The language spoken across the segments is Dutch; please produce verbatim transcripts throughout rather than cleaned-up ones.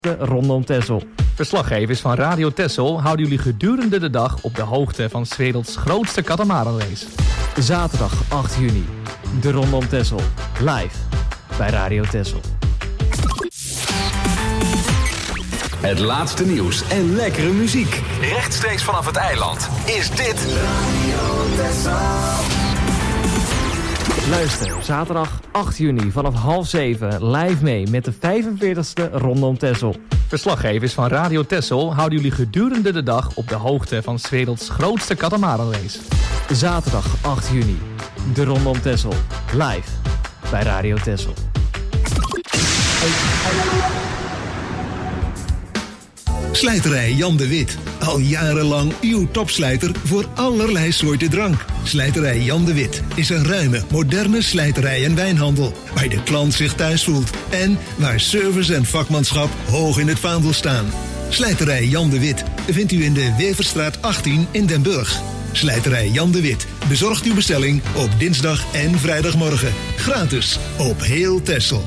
rondom Texel. Verslaggevers van Radio Texel houden jullie gedurende de dag op de hoogte van 's werelds grootste katamaranrace. Zaterdag acht juni, de Rondom Texel, live bij Radio Texel. Het laatste nieuws en lekkere muziek. Rechtstreeks vanaf het eiland is dit Radio Texel. Luister zaterdag acht juni vanaf half zeven live mee met de vijfenveertigste Rondom Texel. Verslaggevers van Radio Texel houden jullie gedurende de dag op de hoogte van 's werelds grootste katamaranrace. Zaterdag acht juni, de Rondom Texel, live bij Radio Texel. Slijterij Jan de Wit. Al jarenlang uw topslijter voor allerlei soorten drank. Slijterij Jan de Wit is een ruime, moderne slijterij en wijnhandel. Waar de klant zich thuis voelt. En waar service en vakmanschap hoog in het vaandel staan. Slijterij Jan de Wit vindt u in de Weverstraat achttien in Den Burg. Slijterij Jan de Wit bezorgt uw bestelling op dinsdag en vrijdagmorgen. Gratis op heel Texel.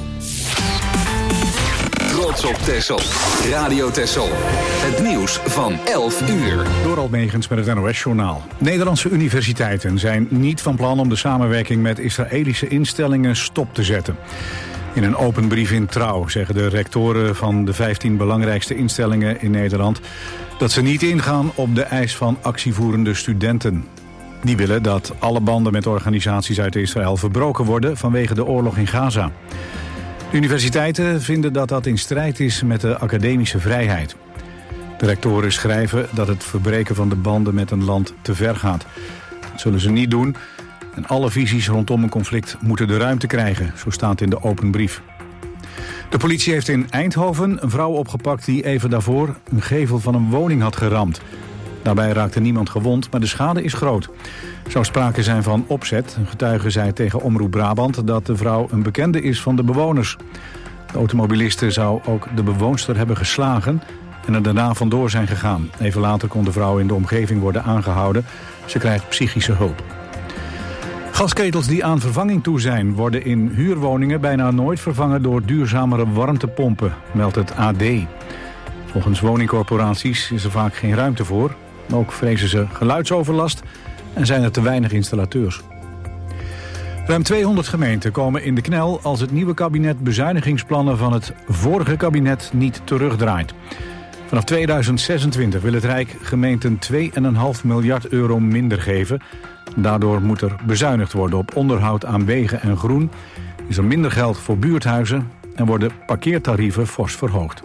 Trots op Texel. Radio Texel. Het nieuws van elf uur. Dorald Megens met het N O S-journaal. Nederlandse universiteiten zijn niet van plan om de samenwerking met Israëlische instellingen stop te zetten. In een open brief in Trouw zeggen de rectoren van de vijftien belangrijkste instellingen in Nederland dat ze niet ingaan op de eis van actievoerende studenten. Die willen dat alle banden met organisaties uit Israël verbroken worden vanwege de oorlog in Gaza. De universiteiten vinden dat dat in strijd is met de academische vrijheid. De rectoren schrijven dat het verbreken van de banden met een land te ver gaat. Dat zullen ze niet doen en alle visies rondom een conflict moeten de ruimte krijgen, zo staat in de open brief. De politie heeft in Eindhoven een vrouw opgepakt die even daarvoor een gevel van een woning had geramd. Daarbij raakte niemand gewond, maar de schade is groot. Er zou sprake zijn van opzet. Een getuige zei tegen Omroep Brabant dat de vrouw een bekende is van de bewoners. De automobiliste zou ook de bewoonster hebben geslagen en er daarna vandoor zijn gegaan. Even later kon de vrouw in de omgeving worden aangehouden. Ze krijgt psychische hulp. Gasketels die aan vervanging toe zijn worden in huurwoningen bijna nooit vervangen door duurzamere warmtepompen, meldt het A D. Volgens woningcorporaties is er vaak geen ruimte voor. Ook vrezen ze geluidsoverlast en zijn er te weinig installateurs. Ruim tweehonderd gemeenten komen in de knel als het nieuwe kabinet bezuinigingsplannen van het vorige kabinet niet terugdraait. Vanaf tweeduizend zesentwintig wil het Rijk gemeenten twee komma vijf miljard euro minder geven. Daardoor moet er bezuinigd worden op onderhoud aan wegen en groen. Is er minder geld voor buurthuizen en worden parkeertarieven fors verhoogd.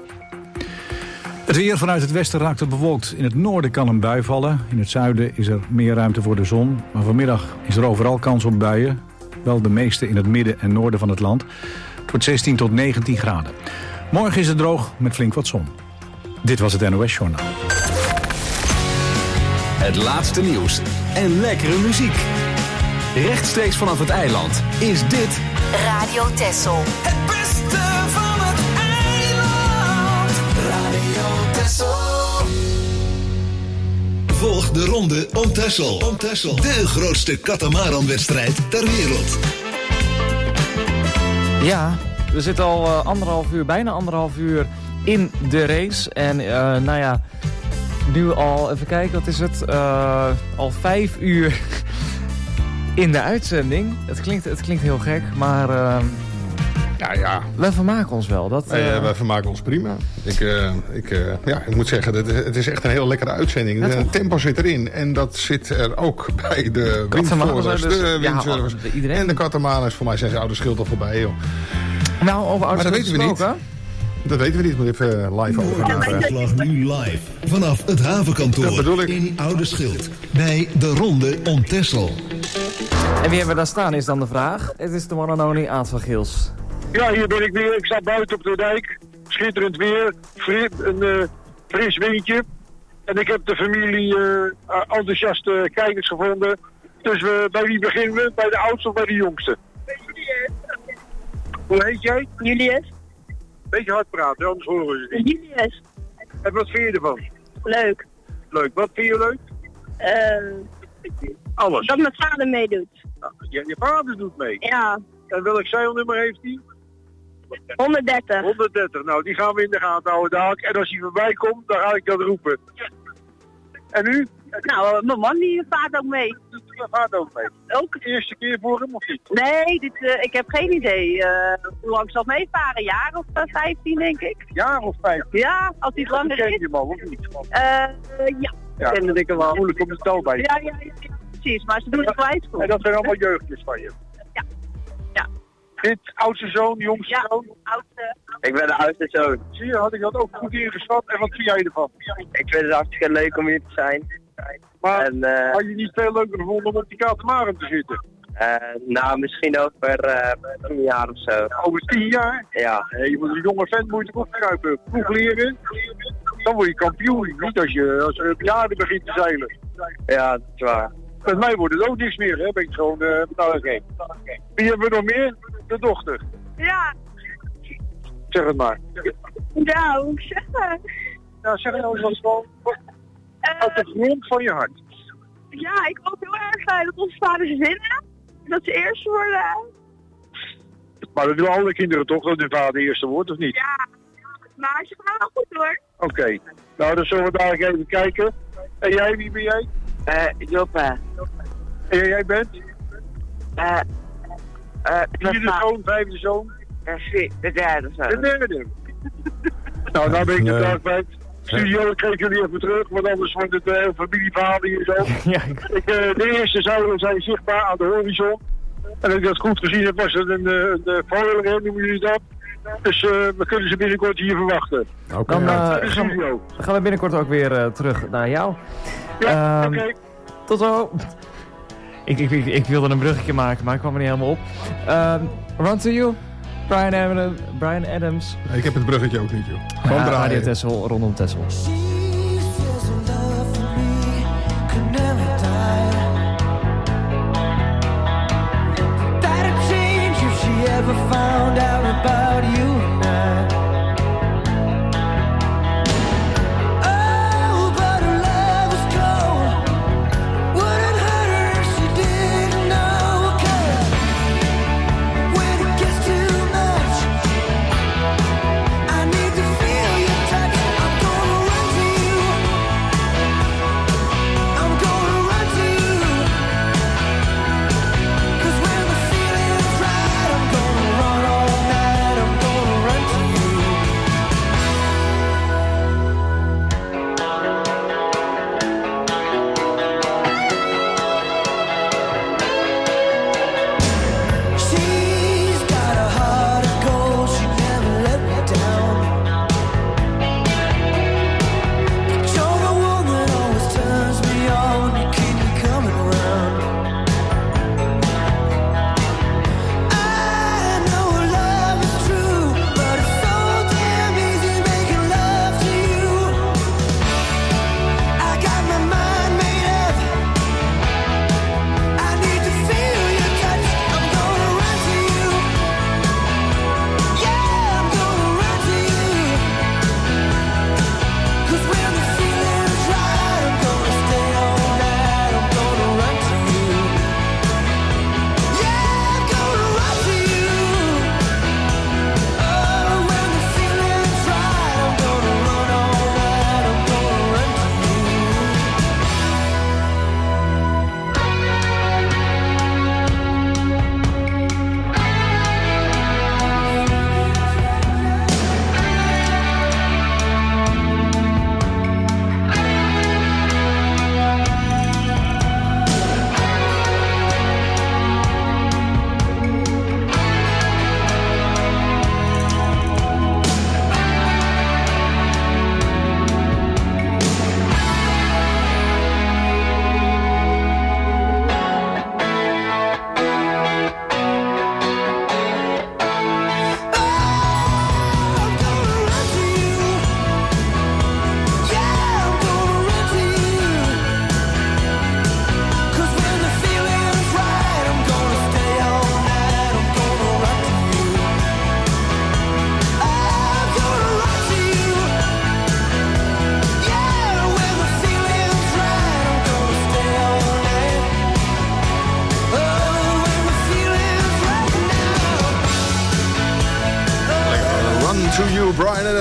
Het weer vanuit het westen raakt het bewolkt. In het noorden kan een bui vallen. In het zuiden is er meer ruimte voor de zon. Maar vanmiddag is er overal kans op buien. Wel de meeste in het midden en noorden van het land. Het wordt zestien tot negentien graden. Morgen is het droog met flink wat zon. Dit was het N O S-journaal. Het laatste nieuws en lekkere muziek. Rechtstreeks vanaf het eiland is dit Radio Texel. Het beste van het eiland. Radio Texel. Volg de ronde om Texel. Om Texel. De grootste katamaranwedstrijd ter wereld. Ja, we zitten al uh, anderhalf uur, bijna anderhalf uur in de race. En uh, nou ja, nu al, even kijken, wat is het? Uh, al vijf uur in de uitzending. Het klinkt, het klinkt heel gek, maar uh, ja, ja. wij vermaken ons wel. Dat, uh... wij, wij vermaken ons prima. Ik, uh, ik, uh, ja, ik moet zeggen, het, het is echt een heel lekkere uitzending. Het tempo zit erin en dat zit er ook bij de windsurfers, dus, de windsurfers ja, iedereen. En de katamaners. Voor mij zijn ze oude schild al voorbij, joh. Nou, over oude maar dat weten we niet. Hè? Dat weten we niet, moet even live over. Slag nu live vanaf het havenkantoor in Oude Schild bij de ronde om Texel. En wie hebben we daar staan is dan de vraag. Het is de one and only Aad van Geels. Ja, hier ben ik weer. Ik sta buiten op de dijk. Schitterend weer. Fri- een uh, fris windje. En ik heb de familie uh, enthousiaste kijkers gevonden. Dus uh, bij wie beginnen we? Bij de oudste of bij de jongste? Julius. Hoe heet jij? Julius. Beetje hard praten, anders horen we je niet. Julius. En wat vind je ervan? Leuk. Leuk. Wat vind je leuk? Uh, Alles. Dat mijn vader meedoet. Nou, je, je vader doet mee? Ja. En welk zeilnummer heeft hij? honderddertig. honderddertig. Nou, die gaan we in de gaten houden dadelijk. En als hij voorbij komt, dan ga ik dat roepen. En u? Nou, mijn man die vaart ook mee. Die vaart ook mee. Ook. De eerste keer voor hem of niet? Nee, dit, uh, ik heb geen idee. Uh, hoe lang zal het meevaren? Een jaar of uh, vijftien, denk ik. Jaar of vijftien? Ja, als hij het langer ken is. je hem al, of niet? Uh, ja, ja, ken ik hem wel. Moeilijk om de touw bij. Ja, ja, ja, ja, precies. Maar ze doen het kwijt goed. En dat zijn allemaal jeugdjes van je? Ja. Ja. Dit, oudste zoon, jongste ja, zoon? oudste. Ik ben de oudste zoon. Zie je, had ik dat ook goed ingeschat. En wat vind jij ervan? Ik vind het hartstikke leuk om hier te zijn. Maar en, uh, had je niet veel leuker gevonden om op die katamaran te zitten? Uh, nou, misschien over uh, tien jaar of zo. Over tien jaar? Ja. Hey, je moet een jonge vent moet je ook kruipen. Vroeg leren, dan word je kampioen. Niet als je als je op jaren begint te zeilen. Ja, dat is waar. Met mij wordt het ook niks meer, hè? Ben ik gewoon, uh, nou oké. Okay. Wie hebben we nog meer? De dochter. Ja. Zeg het maar. Ja, hoe zeg het? Nou, zeg het nou eens wat gewoon. Uit de grond van je hart. Ja, ik hoop heel erg uh, dat onze vaders winnen. Dat ze eerst worden. Maar dat doen alle kinderen toch, dat hun vader eerste wordt, of niet? Ja, maar ze gaan wel goed hoor. Oké, okay. Nou dan zullen we dadelijk even kijken. En jij, wie ben jij? Eh, uh, Joppe. En jij bent? Eh, uh, Vierde zoon, vijfde zoon? Uh, de derde zoon. De derde. Nou, nou ben ik de dag kwijt. Studio, ik geef jullie even terug, want anders wordt het uh, familieverhaal hier zo. Ja. Ik, uh, de eerste zuilen zijn zichtbaar aan de horizon. En als ik dat goed gezien heb, was het een, een, een foiler, noemen jullie dat. Dus uh, we kunnen ze binnenkort hier verwachten. Okay. Dan, uh, de gaan, we, gaan we binnenkort ook weer uh, terug naar jou. Ja, um, oké. Okay. Tot zo. Ik, ik, ik, ik wilde een bruggetje maken, maar ik kwam er niet helemaal op. Um, run to you. Bryan Adams. Bryan Adams. Nee, ik heb het bruggetje ook niet, joh. Gewoon ja, draaien. Radio Texel, rondom Texel. Ever found out about you and I? Oh, but her love was cold. Wouldn't hurt her if she didn't know. 'Cause when it gets too much, I need to feel your touch. I'm gonna run to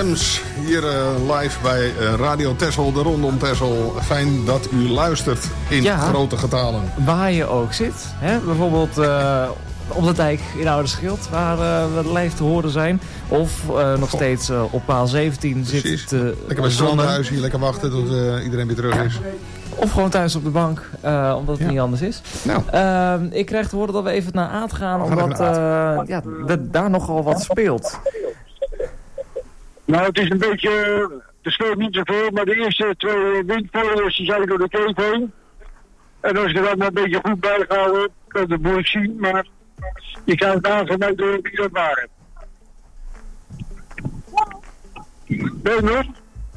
Adams, hier uh, live bij uh, Radio Texel, de Ronde om Texel. Fijn dat u luistert in Ja. grote getalen. Waar je ook zit. Hè? Bijvoorbeeld uh, op de dijk in Ouderschild, waar uh, we live te horen zijn. Of uh, nog steeds uh, op paal zeventien Precies. zit te Lekker bij het zonnen. strandhuis, hier lekker wachten tot uh, iedereen weer terug is. Of gewoon thuis op de bank, uh, omdat het Ja. niet anders is. Nou. Uh, ik krijg te horen dat we even naar Aad gaan, We gaan omdat even naar uh, ja, er daar nogal wat speelt. Nou, het is een beetje, er speelt niet zoveel, maar de eerste twee windpolders die zijn door de keep heen. En als je er dan maar een beetje goed bij houden, kan je het moeilijk zien, maar je krijgt het aan van mij door wie dat waren. Ben je nog?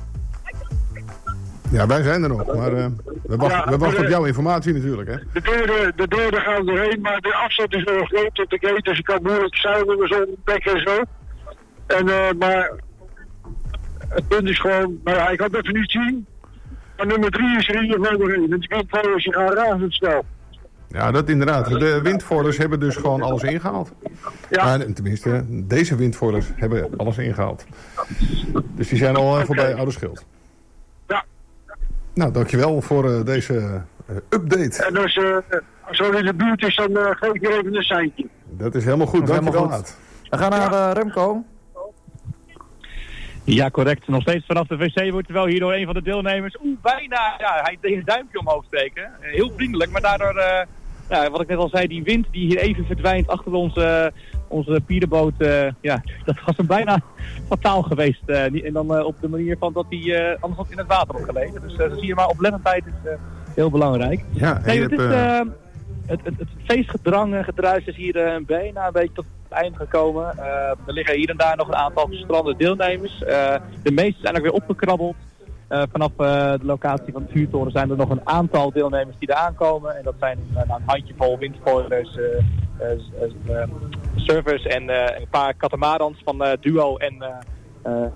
Ja, wij zijn er nog, maar uh, we wachten, Ja, we wachten maar, op jouw informatie natuurlijk, hè. De deuren, de deuren gaan erheen, maar de afstand is nog groot tot de gate, dus je kan moeilijk zuilen met zo'n bek en zo. En, uh, maar het punt is gewoon, nou ja, ik kan het even niet zien. Maar nummer drie is er hier nog doorheen. En die windpolders die gaan razendsnel. Ja, dat inderdaad. De windvoerders hebben dus gewoon alles ingehaald. Ja. Maar, tenminste, deze windvoerders hebben alles ingehaald. Dus die zijn al uh, voorbij Ouderschild. Ja. Nou, dankjewel voor uh, deze uh, update. En als, uh, als er in de buurt is, dan uh, geef ik je even een seintje. Dat is helemaal goed. Dat is Dankjewel, helemaal Aad. We gaan naar uh, Remco. Ja, correct. Nog steeds vanaf de wc wordt terwijl hier door een van de deelnemers... Oeh, bijna... Ja, hij deed een duimpje omhoog steken. Uh, heel vriendelijk, maar daardoor... Uh, ja, wat ik net al zei, die wind die hier even verdwijnt achter onze, onze pierenboot... Uh, ja, dat was hem bijna fataal geweest. Uh, niet- en dan uh, op de manier van dat hij uh, anders had in het water opgelegen. Dus uh, dan zie je maar, oplettendheid is uh, heel belangrijk. Ja, en Nee, je het, hebt, is, uh, uh, het, het, het feestgedrang en gedruis is hier uh, bijna een beetje tot het eind gekomen. Uh, er liggen hier en daar nog een aantal gestrande deelnemers. Uh, de meeste zijn ook weer opgekrabbeld. Uh, vanaf uh, de locatie van de vuurtoren zijn er nog een aantal deelnemers die er aankomen. En dat zijn uh, nou, een handjevol windsporters, uh, uh, uh, uh, surfers en uh, een paar katamarans van uh, Duo en... Uh, uh,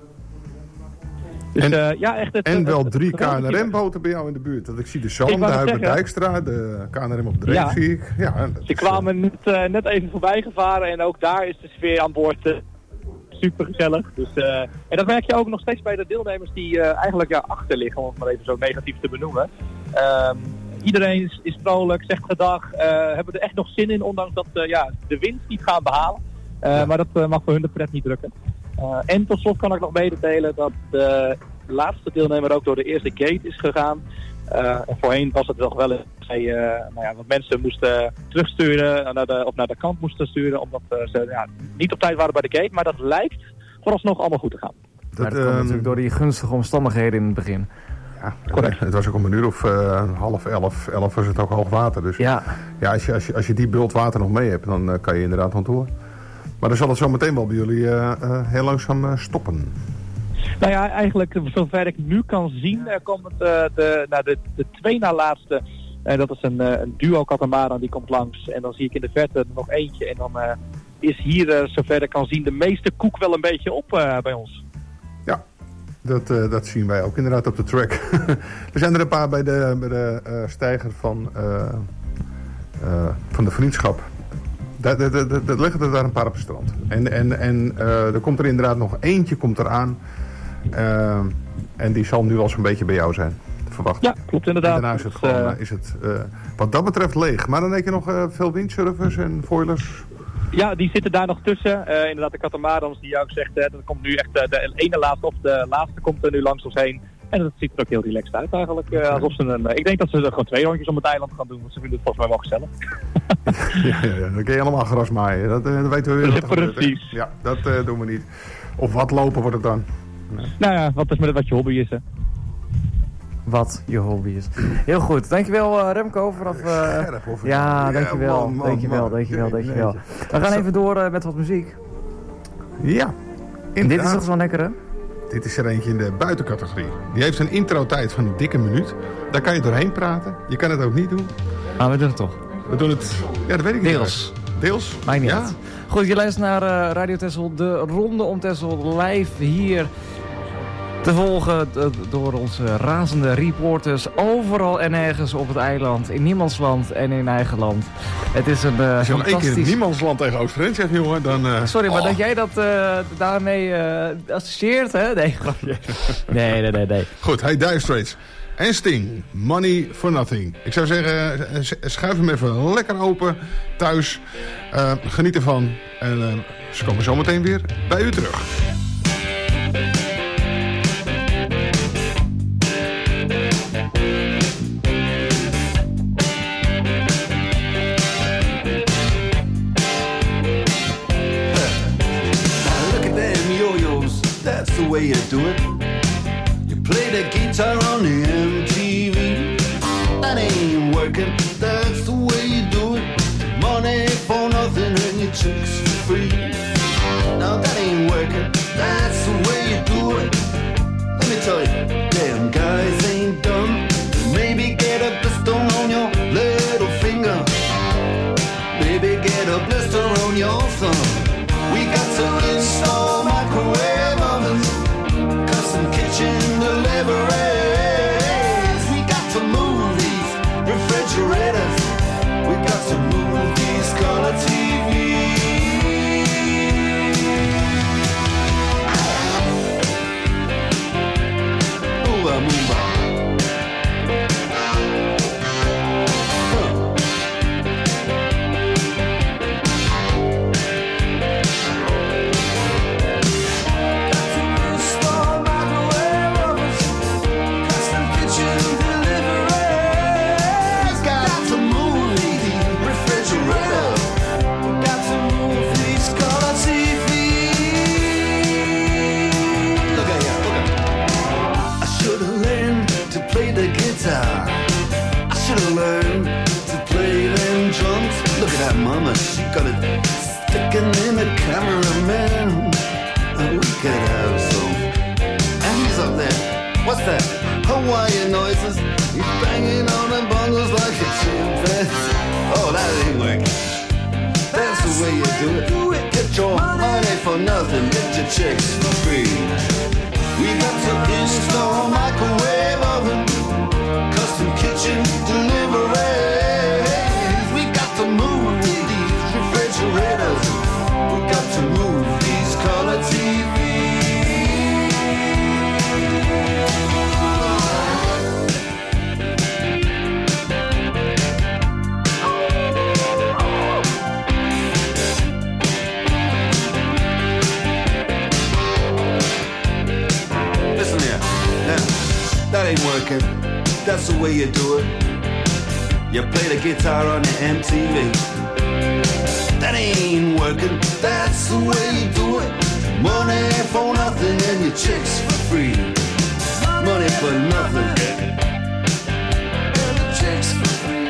dus, En- uh, ja, echt het, en het- wel het- drie het- K N R M-boten bij jou in de buurt. Dat ik zie de Ik Zalm, de wou net Huiber zeggen. Dijkstra, de K N R M op Dreef Ja. zie ik. Ja, dat Ze is, kwamen net, uh, net even voorbij gevaren en ook daar is de sfeer aan boord uh, super gezellig. Dus, uh, en dat merk je ook nog steeds bij de deelnemers die uh, eigenlijk ja, achter liggen, om het maar even zo negatief te benoemen. Um, iedereen is, is vrolijk, zegt gedag, uh, hebben er echt nog zin in, ondanks dat uh, ja, de winst niet gaan behalen. Uh, Ja. Maar dat uh, mag voor hun de pret niet drukken. Uh, en tot slot kan ik nog mededelen dat de laatste deelnemer ook door de eerste gate is gegaan. Uh, en voorheen was het nog wel eens dat uh, nou ja, wat mensen moesten terugsturen naar de, of naar de kant moesten sturen omdat uh, ze ja, niet op tijd waren bij de gate. Maar dat lijkt vooralsnog allemaal goed te gaan. Dat, maar dat ehm, komt natuurlijk door die gunstige omstandigheden in het begin. Ja, correct. Het was ook om een uur of uh, half elf, elf was het ook hoog water. Dus Ja. ja, als, je, als, je, als je die bult water nog mee hebt, dan uh, kan je inderdaad aan door. Maar dan zal het zo meteen wel bij jullie uh, uh, heel langzaam uh, stoppen. Nou ja, eigenlijk zover ik nu kan zien, uh, komt het, uh, de, nou, de, de twee na laatste. Uh, dat is een, uh, een duo katamaran die komt langs. En dan zie ik in de verte er nog eentje. En dan uh, is hier, uh, zover ik kan zien, de meeste koek wel een beetje op uh, bij ons. Ja, dat, uh, dat zien wij ook inderdaad op de track. Er zijn er een paar bij de, bij de uh, steiger van, uh, uh, van de vriendschap. Daar, daar, daar, daar liggen er daar een paar op het strand. En, en, en uh, er komt er inderdaad nog eentje komt eraan. Uh, en die zal nu wel zo'n beetje bij jou zijn. Verwacht. Ja, klopt inderdaad. En daarna is het Dus, gewoon, uh, uh, is het, uh, wat dat betreft leeg. Maar dan denk je nog uh, veel windsurfers en foilers. Ja, die zitten daar nog tussen. Uh, inderdaad, de katamarans die je ook zegt, hè, dat komt nu echt uh, de ene laatste of de laatste komt er nu langs ons heen. En dat ziet er ook heel relaxed uit eigenlijk. Uh, alsof ze een, uh, ik denk dat ze er gewoon twee rondjes om het eiland gaan doen, want ze vinden het volgens mij wel gezellig. ja, ja, ja, dan kun je helemaal gras maaien. Dat, uh, dat weten we weer. Wat er gebeurt, hè. Precies. Ja, dat uh, doen we niet. Of wat lopen wordt het dan? Nee. Nou ja, wat is met wat je hobby is, hè? Wat je hobby is. Heel goed. Dankjewel uh, Remco. Vanaf, uh, Scherp, of het ja, nou- dankjewel. man, man, dankjewel, man. dankjewel, Nee, dankjewel. nee. We gaan even door uh, met wat muziek. Ja, Dit inderdaad. is toch zo'n lekkere? Dit is er eentje in de buitencategorie. Die heeft een introtijd van een dikke minuut. Daar kan je doorheen praten. Je kan het ook niet doen. Maar we doen het toch. We doen het... Ja, dat weet ik niet. Deels. meer. Deels? Maakt niet ja. uit. Goed, je luistert naar uh, Radio Texel, de Ronde om Texel, live hier te volgen d- door onze razende reporters overal en nergens op het eiland. In niemandsland en in eigen land. Het is een uh, Als je nog één keer fantastisch... in niemandsland tegen Oost-Rijn zegt, jongen, dan... Uh... Sorry, maar oh. dat jij dat uh, daarmee uh, associeert, hè? Nee, grapje. Nee, nee, nee, nee. Goed, hey, Dire Straits. En Sting, Money for Nothing. Ik zou zeggen, uh, schuif hem even lekker open thuis. Uh, geniet ervan. En uh, ze komen zometeen weer bij u terug. That's the way you do it. You play the guitar on the M T V. That ain't working. That's the way you do it. Money for nothing and your chicks for free. Now that ain't working. That's the way you do it. Let me tell you, damn guys ain't dumb. Maybe get a blister on your little finger. Maybe get a blister on your thumb. We got to install microwave ovens, custom kitchen deliveries. We got to move these refrigerators. We got to move these color T Vs. Move on, move on. I should've learned to play them drums. Look at that mama, she got it sticking in the cameraman. And we could have some. And he's up there. What's that? Hawaiian noises. He's banging on the bongos like a chimpanzee. Oh, that ain't working. That's the way you do it. Get your money for nothing. Get your chicks for free. We got to install a microwave oven, custom kitchen deliveries. We got to move these refrigerators. We got to move these color T Vs. Listen here, now, that ain't working. That's the way you do it. You play the guitar on the M T V. That ain't working. That's the way you do it. Money for nothing and your chicks for free. Money for nothing and your chicks for free.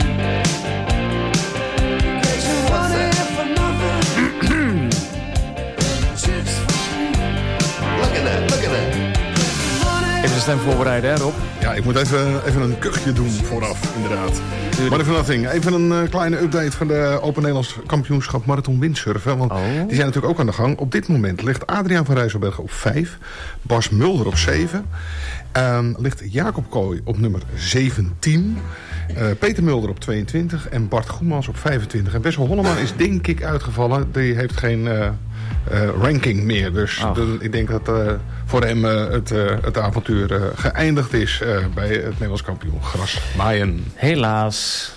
Get your money for nothing. Chicks for free. Look at that, look at that. Even de stem voorbereiden, hè Rob? Ja, ik moet even, even een kuchje doen vooraf, inderdaad. Money for Nothing. Even een uh, kleine update van de Open Nederlands Kampioenschap Marathon Windsurfen. Want oh. die zijn natuurlijk ook aan de gang. Op dit moment ligt Adriaan van Rijsselbergen op vijf. Bas Mulder op zeven. Um, ligt Jacob Kooi op nummer zeventien. Uh, Peter Mulder op tweeëntwintig. En Bart Goemans op vijfentwintig. En Wessel Holleman is denk ik uitgevallen. Die heeft geen uh, uh, ranking meer. Dus oh. de, ik denk dat uh, voor hem uh, het, uh, het avontuur uh, geëindigd is uh, bij het Nederlands kampioen grasmaaien. Helaas.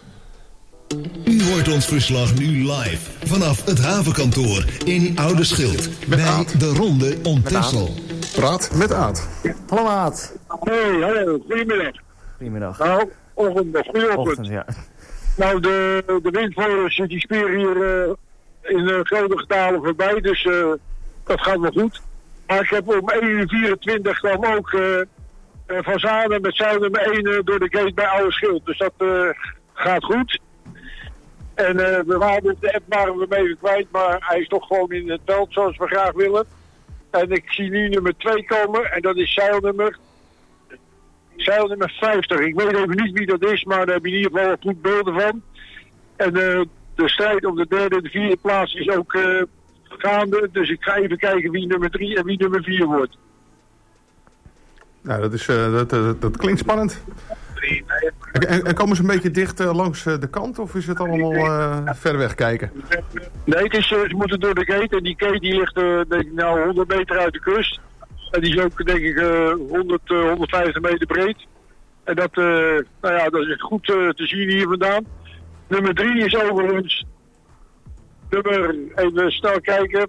U hoort ons verslag nu live vanaf het havenkantoor in Oude Schild. Met bij Aad. De Ronde om Texel. Praat met Aad. Hallo Aad. Hey, hallo, goedemiddag. Goedemiddag. Nou, ochtend, goeie ochtend. Ja. Nou, de, de windvogels die speren hier uh, in uh, grote getalen voorbij, dus uh, dat gaat wel goed. Maar ik heb om één uur vierentwintig kwam ook uh, uh, Van Zanen met zijn nummer één uh, door de gate bij Oude Schild. Dus dat uh, gaat goed. En uh, we waren op de app waren we hem even kwijt, maar hij is toch gewoon in het veld zoals we graag willen. En ik zie nu nummer twee komen en dat is zeilnummer, zeilnummer vijftig. Ik weet even niet wie dat is, maar daar heb je in ieder geval goed beelden van. En uh, de strijd om de derde en de vierde plaats is ook uh, gaande. Dus ik ga even kijken wie nummer drie en wie nummer vier wordt. Nou, dat, is, uh, dat, dat, dat klinkt spannend. En, en komen ze een beetje dicht uh, langs uh, de kant of is het allemaal uh, ver weg kijken? Nee, het is, uh, ze moeten door de gate en die gate die ligt uh, denk ik nou honderd meter uit de kust. En die is ook denk ik uh, honderd, uh, honderdvijftig meter breed. En dat, uh, nou ja, dat is goed uh, te zien hier vandaan. Nummer drie is overigens. Nummer, even snel kijken.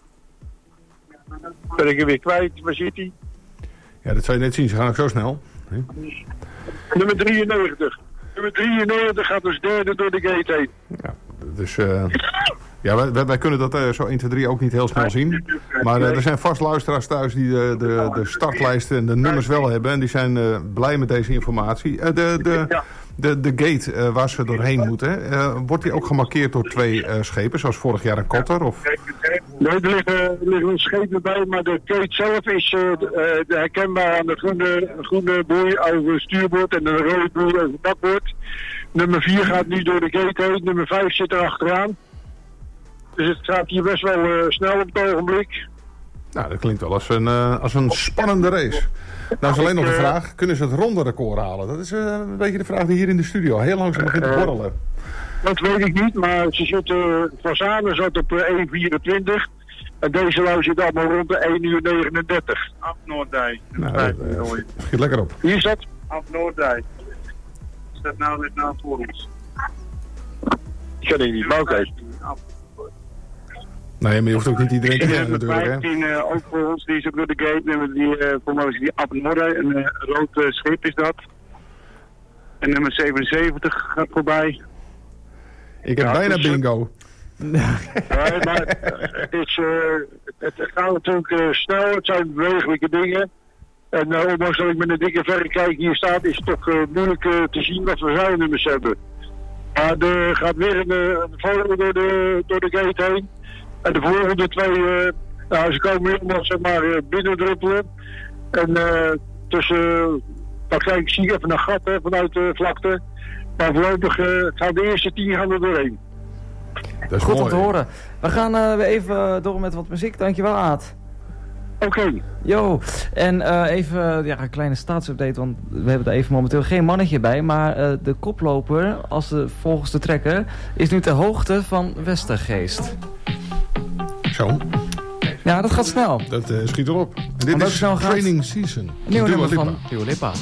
Ben ik er weer kwijt, waar zit hij? Ja, dat zou je net zien, ze gaan ook zo snel. Nee? Nummer drieënnegentig. Nummer drieënnegentig gaat dus derde door de gate heen. Ja, dus uh, ja, wij, wij, wij kunnen dat uh, zo één, twee, drie ook niet heel snel zien. Maar uh, er zijn vast luisteraars thuis die de, de, de startlijsten en de nummers wel hebben. En die zijn uh, blij met deze informatie. Uh, de, de, de, de gate uh, waar ze doorheen moeten, uh, wordt die ook gemarkeerd door twee uh, schepen, zoals vorig jaar een kotter? Of... Nee, er liggen, er liggen een schepen bij, maar de gate zelf is uh, uh, herkenbaar aan de groene, groene boei over het stuurboord en de rode boei over het bakboord. Nummer vier gaat nu door de gate heen, nummer vijf zit er achteraan. Dus het gaat hier best wel uh, snel op het ogenblik. Nou, dat klinkt wel als een, uh, als een spannende race. Nou is alleen nog de vraag, kunnen ze het ronde record halen? Dat is uh, een beetje de vraag die hier in de studio heel langzaam begint te borrelen. Dat weet ik niet, maar ze zitten, Van Zanen zat op uh, één vierentwintig. En deze lui zit allemaal rond de één uur negenendertig. Af Noorddijk. Nou, dat uh, schiet lekker op. Wie is dat? Af Noorddijk. Is dat nou net nou voor ons? Ik ken het niet, maar oké. Okay. Nee, maar je hoeft ook niet iedereen te kennen natuurlijk, hè? vijftien uh, ook voor ons, die is ook door de gate. Nummer die, uh, voor mij is die Ab Noorddijk, een uh, rood uh, schip is dat. En nummer zevenenzeventig gaat voorbij. Ik heb ja, bijna dus, bingo. Nee, maar het, is, uh, het gaat natuurlijk uh, snel, het zijn bewegelijke dingen. En uh, ondanks dat ik met een dikke verrekijker hier staat, is het toch uh, moeilijk uh, te zien wat we zijnummers hebben. Maar er gaat weer een, een vogel door de, door de gate heen. En de volgende twee, uh, nou, ze komen helemaal zeg maar uh, binnendruppelen. En uh, tussen, dan krijg ik zie even een gat hè, vanuit de vlakte. Maar voorlopig uh, gaan de eerste tien gaan er doorheen. Dat is goed mooi, om te horen. We gaan uh, weer even door met wat muziek. Dankjewel, Aad. Oké. Okay. Yo, en uh, even ja, een kleine staatsupdate, want we hebben er even momenteel geen mannetje bij. Maar uh, de koploper, als de, volgens de trekker, is nu ter hoogte van Westergeest. Zo. Ja, dat gaat snel. Dat uh, schiet erop. En dit is training season. Een nieuwe nummer van Dua Lipa.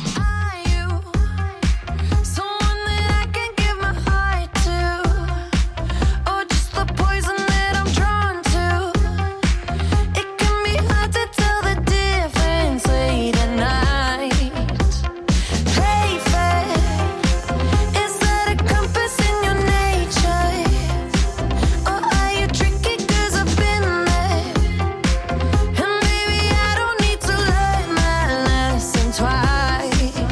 Twice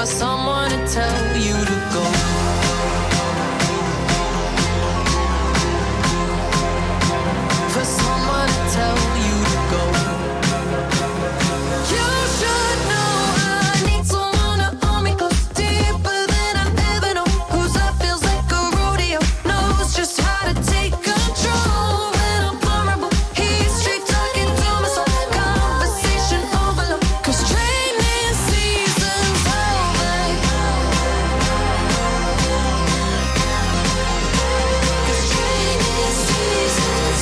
someone to tell you to go. For someone to tell you to go. You should know I need someone to hold me close, deeper than I ever know. Whose love feels like a rodeo, knows just how to take control. When I'm vulnerable, he's straight talking to my soul. Conversation overload, 'cause training season's over. 'Cause training season's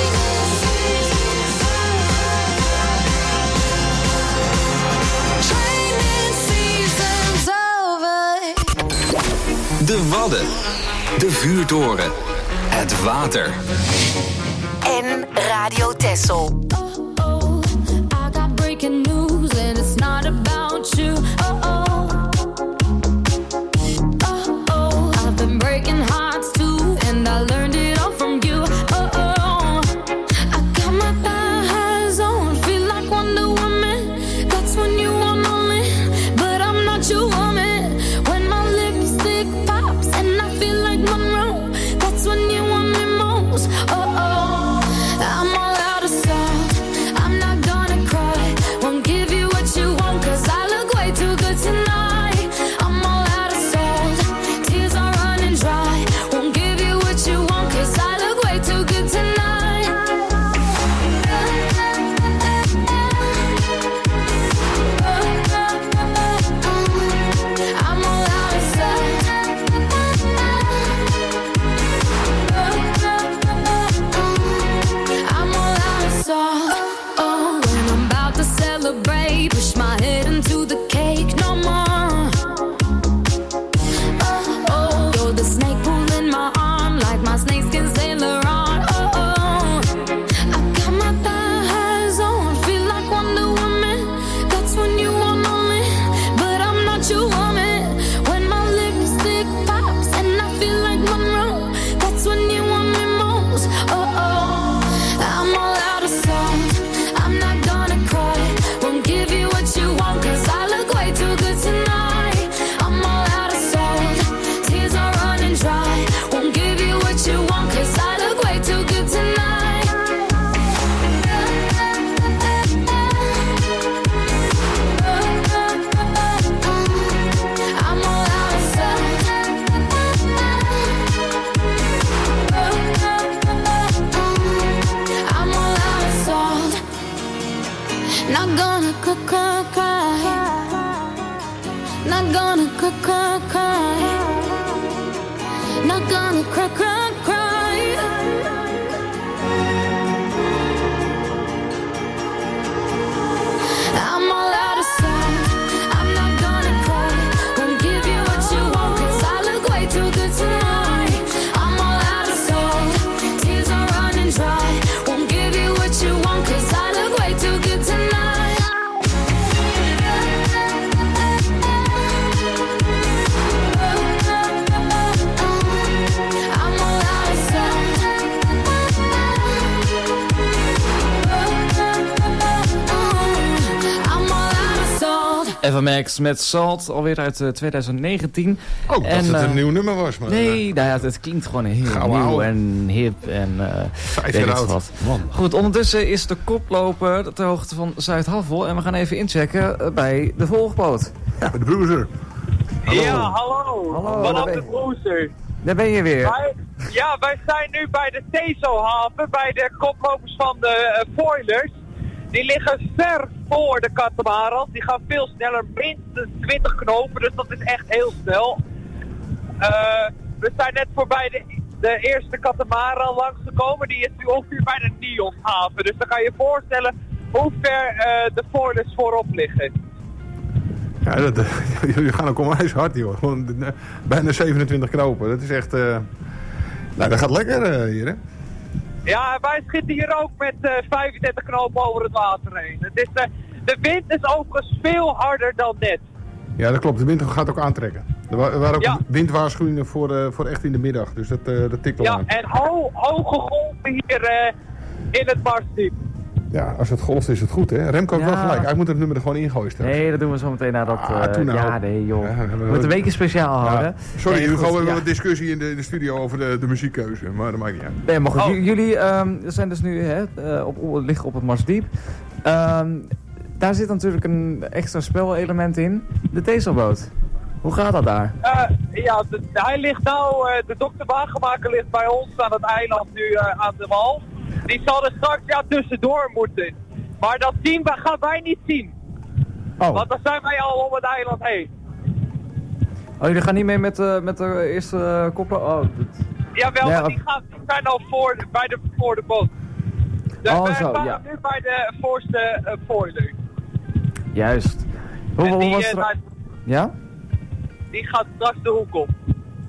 Training season's over. De Wadden. De Vuurtoren. Het water. En Radio Texel. Oh, I got breaking news and it's not about you. Oh, oh. Oh, oh. I've been breaking hearts too, and I learned it all from you. Oh, oh. I got my thighs on, feel like Wonder Woman. That's when you want me, but I'm not your woman. When my lipstick pops and I feel like Monroe, that's when you want me most. Oh, oh. I'm all out of salt. I'm not gonna cry. Won't give you what you want, 'cause I look way too good tonight. I'm all out of salt. Tears are running dry. Won't give you what you want, 'cause I look way too good tonight. I'm all out of salt. I'm all out of salt. Oh, when I'm about to celebrate, push my head into the cake no more. Oh, oh, you're the snake pulling my arm like my snakeskin sailor on. Oh, oh, I got my thighs on, feel like Wonder Woman. That's when you want me, but I'm not your woman. When my lipstick pops and I feel like Monroe, that's when you want me most. Oh, oh, I'm all out of salt. I'm not gonna cry. Won't give you what you want, 'cause I look way too good tonight. I'm all out of salt. Tears are running dry. Won't give you what you want, 'cause I look way too good tonight. I'm all out of salt. I'm all out of salt. Not gonna cry, cry, cry. Not gonna cry, cry, cry. Not gonna cry, cry, cry. I'm all out of salt. I'm not gonna cry. Won't give you what you want, 'cause I look way too good tonight. I'm all out of salt. Tears are running dry. Won't give you what you want, 'cause I look way too good tonight. I'm all out of salt. I'm all out of salt. Eva Max met Salt, alweer uit uh, twintig negentien. Oh, dat En, het uh, een nieuw nummer was. Maar, Nee, nou ja, het, het klinkt gewoon heel Gauw, nieuw ouwe. en hip en uh, Vijf weet jaar ik oud. wat. Man. Goed, ondertussen is de koploper ter hoogte van Zuid-Havel. En we gaan even inchecken uh, bij de volgboot. Ja, de bruiser. Hallo. Ja, hallo. Hallo, Vanaf daar de ben- Broezer. Daar ben je weer. Wij, ja, wij zijn nu bij de Teselhaven, bij de koplopers van de uh, foilers. Die liggen ver voor de katamarans. Die gaan veel sneller, minstens twintig knopen, dus dat is echt heel snel. Uh, we zijn net voorbij de, de eerste katamaran langsgekomen. Die is nu ongeveer bij de Nioshaven. Dus dan kan je je voorstellen hoe ver uh, de foilers voorop liggen. Ja, dat, uh, jullie gaan ook onwijs hard, joh. Gewoon, uh, bijna zevenentwintig knopen. Dat is echt... Uh, nou, dat gaat lekker uh, hier, hè? Ja, wij schieten hier ook met uh, vijfendertig knopen over het water heen. Het is, uh, de wind is overigens veel harder dan net. Ja, dat klopt. De wind gaat ook aantrekken. Er, wa er waren ook Ja. windwaarschuwingen voor, uh, voor echt in de middag. Dus dat, uh, dat tikt al Ja, aan. en ho hoge golven hier uh, in het marsdiep. Ja, als het golft is het goed, hè? Remco heeft Ja. wel gelijk. Hij moet het nummer er gewoon ingooien straks. Nee, dat doen we zo meteen na dat... Ah, uh, toen nou. Ja, nee joh. Ja, we moeten een weekje speciaal Ja. houden. Sorry, Nee, Hugo, we goed, hebben ja. een discussie in de, in de studio over de, de muziekkeuze. Maar dat maakt niet uit. Nee, maar goed, Oh. j- jullie um, zijn dus nu hè, uh, op, op, liggen op het Marsdiep. Um, daar zit natuurlijk een extra spelelement in. De Teselboot. Hoe gaat dat daar? Uh, ja, de, hij ligt nou, uh, de dokter Wagenmaker ligt bij ons aan het eiland nu uh, aan de wal. Die zal er straks ja, tussendoor moeten. Maar dat zien we, gaan wij niet zien. Oh. Want dan zijn wij al om het eiland heen. Oh, jullie gaan niet mee met, uh, met de eerste uh, koppen? Oh, dat... Jawel, Ja, maar die, gaan, die zijn al voor de, bij de, voor de boot. De, Oh, wij zo, staan ja. nu bij de voorste uh, foiler. Juist. Hoe, En hoe die, was uh, het? daar- Ja? die gaat straks de hoek op.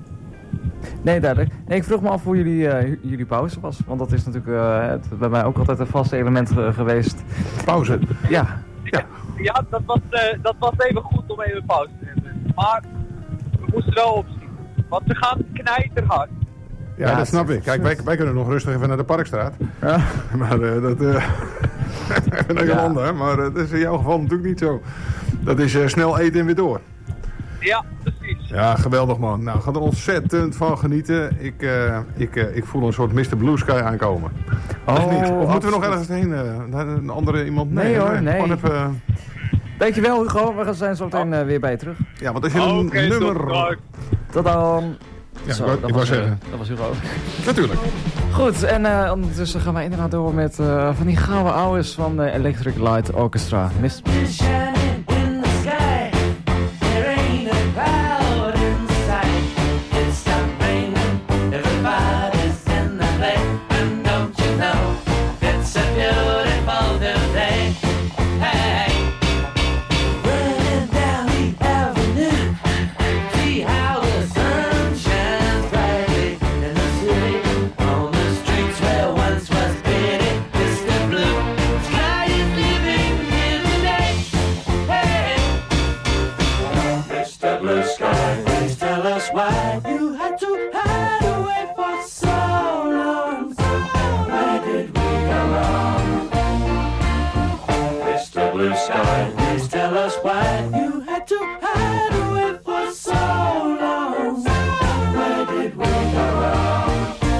Nee, duidelijk. Nee, ik vroeg me af hoe jullie, uh, jullie pauze was. Want dat is natuurlijk uh, het, bij mij ook altijd een vast element uh, geweest. Pauze? Ja. Ja, ja dat, was, uh, dat was even goed om even pauze te hebben. Maar we moesten wel opzien. Want ze gaan knijterhard. Ja, Ja, dat snap het- ik. Kijk, wij, wij kunnen nog rustig even naar de Parkstraat. Ja. Maar uh, dat... Uh, even naar Ja. Jolanda, hè. Maar uh, dat is in jouw geval natuurlijk niet zo. Dat is uh, snel eten en weer door. Ja, precies. Ja, geweldig man. Nou, ga er ontzettend van genieten. Ik, uh, ik, uh, ik voel een soort mister Blue Sky aankomen. Oh, Of niet? Of moeten we nog absoluut. ergens heen? Uh, naar een andere iemand? Nee, hoor, nee. Gewoon even, uh, Dankjewel Hugo, we zijn zo meteen uh, weer bij je terug. ja, want als je een Oké, nummer... tot Tot dan. Ja, Zo, ik wou- dat ik was, wou uh, zeggen. dat was Hugo. Natuurlijk. Goed, en uh, ondertussen gaan wij inderdaad door met uh, van die gouden ouwes van uh, Electric Light Orchestra. Miss Shining in the sky, there ain't a cloud in sight. It's stopped raining, everybody's in the play, and don't you know it's a beautiful new day? Hey, running down the avenue, see how the sun shines brightly in the city, on the streets where once was pity, Mister Blue Sky is living here today. Hey, Mister Blue Sky, please tell us why you had to hide away for so long. Where did we go wrong? Mister Blue Sky, please tell us why you had to hide away for so long. Where did we go wrong?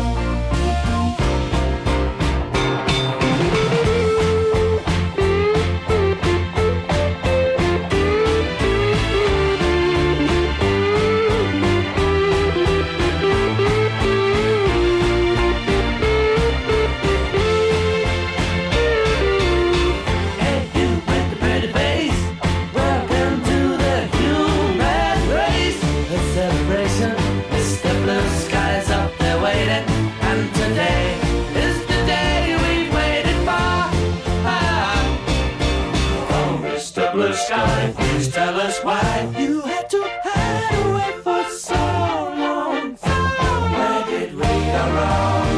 Hey, you with the pretty face, welcome to the human race. A celebration, Mister Blue Sky's up there waiting, and today is the day we've waited for. Ah. Oh, Mister Blue Sky, please tell us why you had to hide away for so long. Where did we go wrong?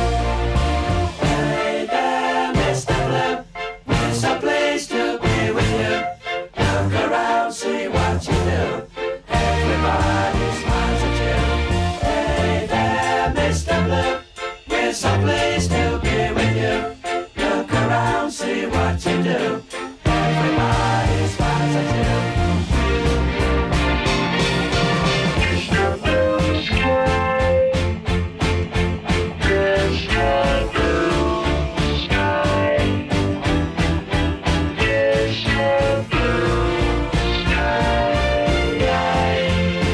Hey there, Mister Blue, it's a place to be with you. Look around, see what you do. Everybody smiles at you. Hey there, Mister Blue, it's a place to be with you. Look around, see what you do. Everybody smiles at you. Mister Blue Sky, Mister Blue Sky, Mister Blue Sky.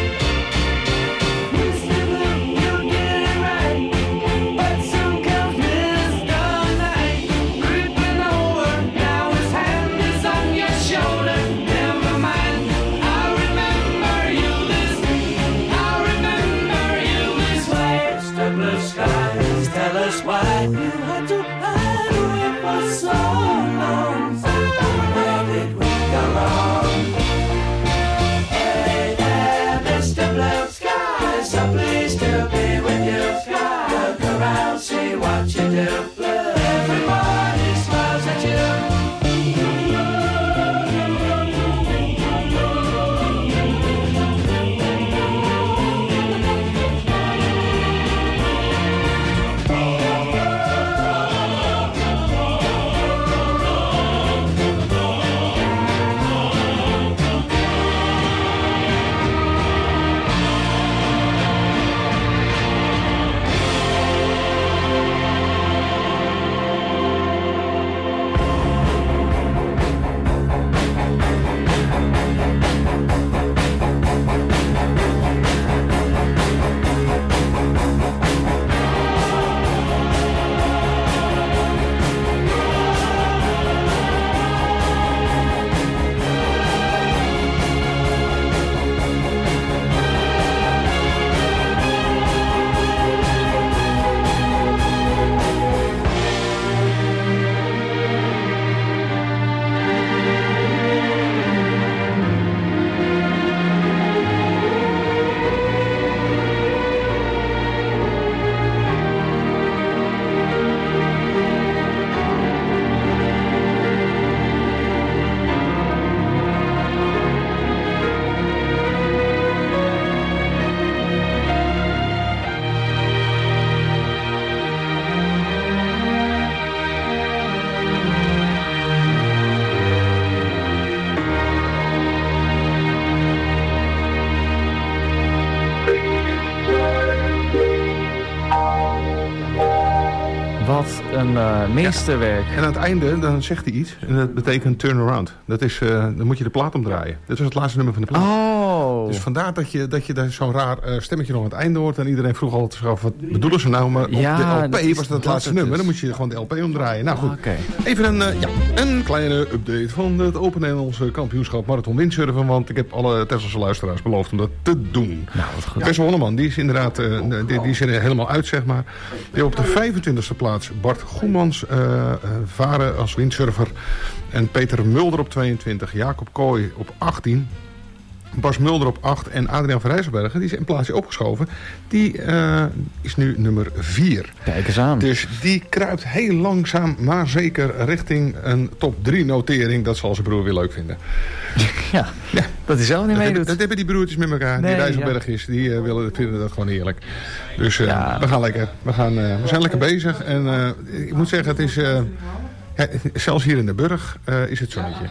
Mister Blue, you did it right, but some comes Mister Night, creeping over, now his hand een uh, meesterwerk. Ja. En aan het einde dan zegt hij iets en dat betekent turnaround. Dat is, uh, dan moet je de plaat omdraaien. Dit was het laatste nummer van de plaat. Oh. Dus vandaar dat je, dat je daar zo'n raar uh, stemmetje nog aan het einde hoort. En iedereen vroeg altijd zich af, wat bedoelen ze nou? Maar ja, op de L P was dat het laatste het nummer. is. Dan moet je gewoon de L P omdraaien. Nou goed, Ah, okay. even een, uh, ja, een kleine update van het Open Nederlandse kampioenschap Marathon Windsurfen. Want ik heb alle Tesselse luisteraars beloofd om dat te doen. Nou, wat goed. Tessel Honneman, die is inderdaad uh, die, die is er helemaal uit, zeg maar. Die op de vijfentwintigste plaats Bart Goemans uh, uh, varen als windsurfer. En Peter Mulder op tweeëntwintig. Jacob Kooi op achttien. Bas Mulder op acht en Adriaan van Rijsselbergen, die is een plaatsje opgeschoven. Die uh, is nu nummer vier. Kijk eens aan. Dus die kruipt heel langzaam, maar zeker richting een top drie notering. Dat zal zijn broer weer leuk vinden. Ja, ja. Dat hij zelf niet meedoet. Dat, dat hebben die broertjes met elkaar. Nee, die Rijsselbergjes, ja. die uh, willen, vinden dat gewoon heerlijk. Dus uh, ja. we gaan lekker. We, gaan, uh, we zijn lekker bezig. En uh, ik moet zeggen, het is... Uh, ja, zelfs hier in de Burg uh, is het zonnetje.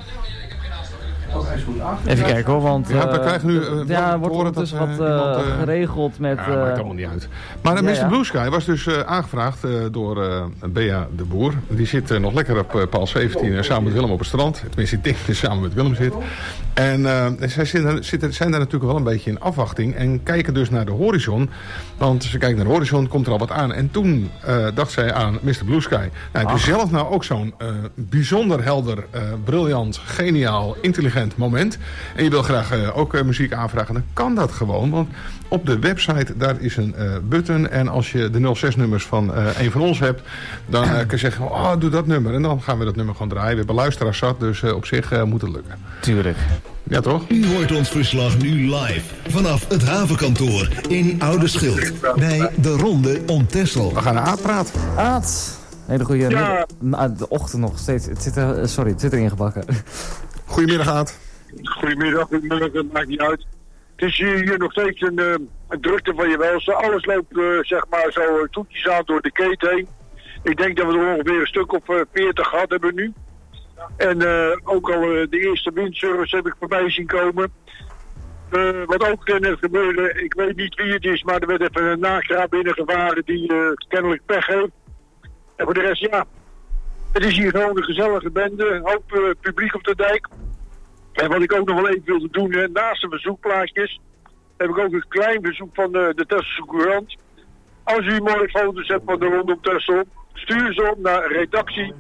Even kijken hoor, want ja, we krijgen nu, uh, ja, wordt ondertussen wat uh, iemand, uh, geregeld met... Ja, maakt allemaal niet uit. Maar uh, ja, mister ja. Blue Sky was dus uh, aangevraagd uh, door uh, Bea de Boer. Die zit uh, nog lekker op uh, paal zeventien uh, samen met Willem op het strand. Tenminste, ik denk dat hij samen met Willem zit. En uh, zij zitten, zitten, zijn daar natuurlijk wel een beetje in afwachting. En kijken dus naar de horizon. Want ze kijken naar de horizon, komt er al wat aan. En toen uh, dacht zij aan mister Blue Sky. Nou, heb je zelf nou ook zo'n uh, bijzonder helder, uh, briljant, geniaal, intelligent moment. En je wil graag uh, ook uh, muziek aanvragen. Dan kan dat gewoon. Want op de website, daar is een uh, button. En als je de nul zes nummers van uh, een van ons hebt. Dan uh, kun je zeggen, oh, doe dat nummer. En dan gaan we dat nummer gewoon draaien. We hebben luisteraars zat, dus uh, op zich uh, moet het lukken. Tuurlijk. Ja, toch? U hoort ons verslag nu live vanaf het havenkantoor in Oude Schild. Bij de Ronde om Texel. We gaan naar Aad praten. Aad. Hele goede ja. middag. De ochtend nog steeds. Het zit er, sorry, het zit erin gebakken. Goedemiddag, Aad. Goedemiddag, goedemiddag, dat maakt niet uit. Het is hier, hier nog steeds een, uh, een drukte van je welste. Alles loopt uh, zeg maar zo uh, toetjes aan door de keten heen. Ik denk dat we er ongeveer een stuk of uh, veertig gehad hebben nu. En uh, ook al uh, de eerste windsurfers heb ik voorbij zien komen. Uh, wat ook uh, net gebeurde, ik weet niet wie het is, maar er werd even een nakraap binnengevaren die uh, kennelijk pech heeft. En voor de rest, ja, het is hier gewoon een gezellige bende, een hoop uh, publiek op de dijk. En wat ik ook nog wel even wilde doen, hè, naast de verzoekplaatjes, heb ik ook een klein verzoek van de, de Tesselse Courant. Als u mooie foto's hebt van de rondom Texel, stuur ze op naar redactie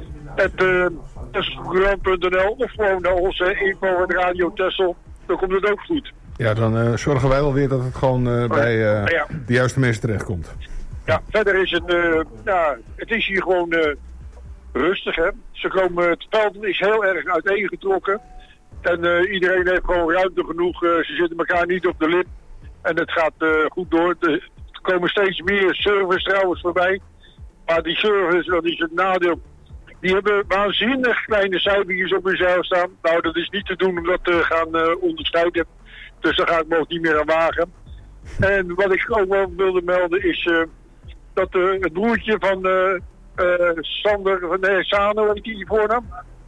at tesselcourant punt n l of gewoon naar onze info en Radio Texel. Dan komt het ook goed. Ja, dan uh, zorgen wij wel weer dat het gewoon uh, bij uh, ja. de juiste mensen terechtkomt. Ja, verder is het, uh, ja, het is hier gewoon uh, rustig, hè. Ze komen, het veld is heel erg uiteengetrokken. En uh, iedereen heeft gewoon ruimte genoeg. Uh, ze zitten elkaar niet op de lip. En het gaat uh, goed door. De, er komen steeds meer servers trouwens voorbij. Maar die servers, dat is het nadeel. Die hebben waanzinnig kleine cijfertjes op hun zeil staan. Nou, dat is niet te doen om dat te gaan uh, onderscheiden. Dus daar ga ik me ook niet meer aan wagen. En wat ik ook wel wilde melden is uh, dat uh, het broertje van uh, uh, Sander, van nee, Sane, wat ik die voornaam.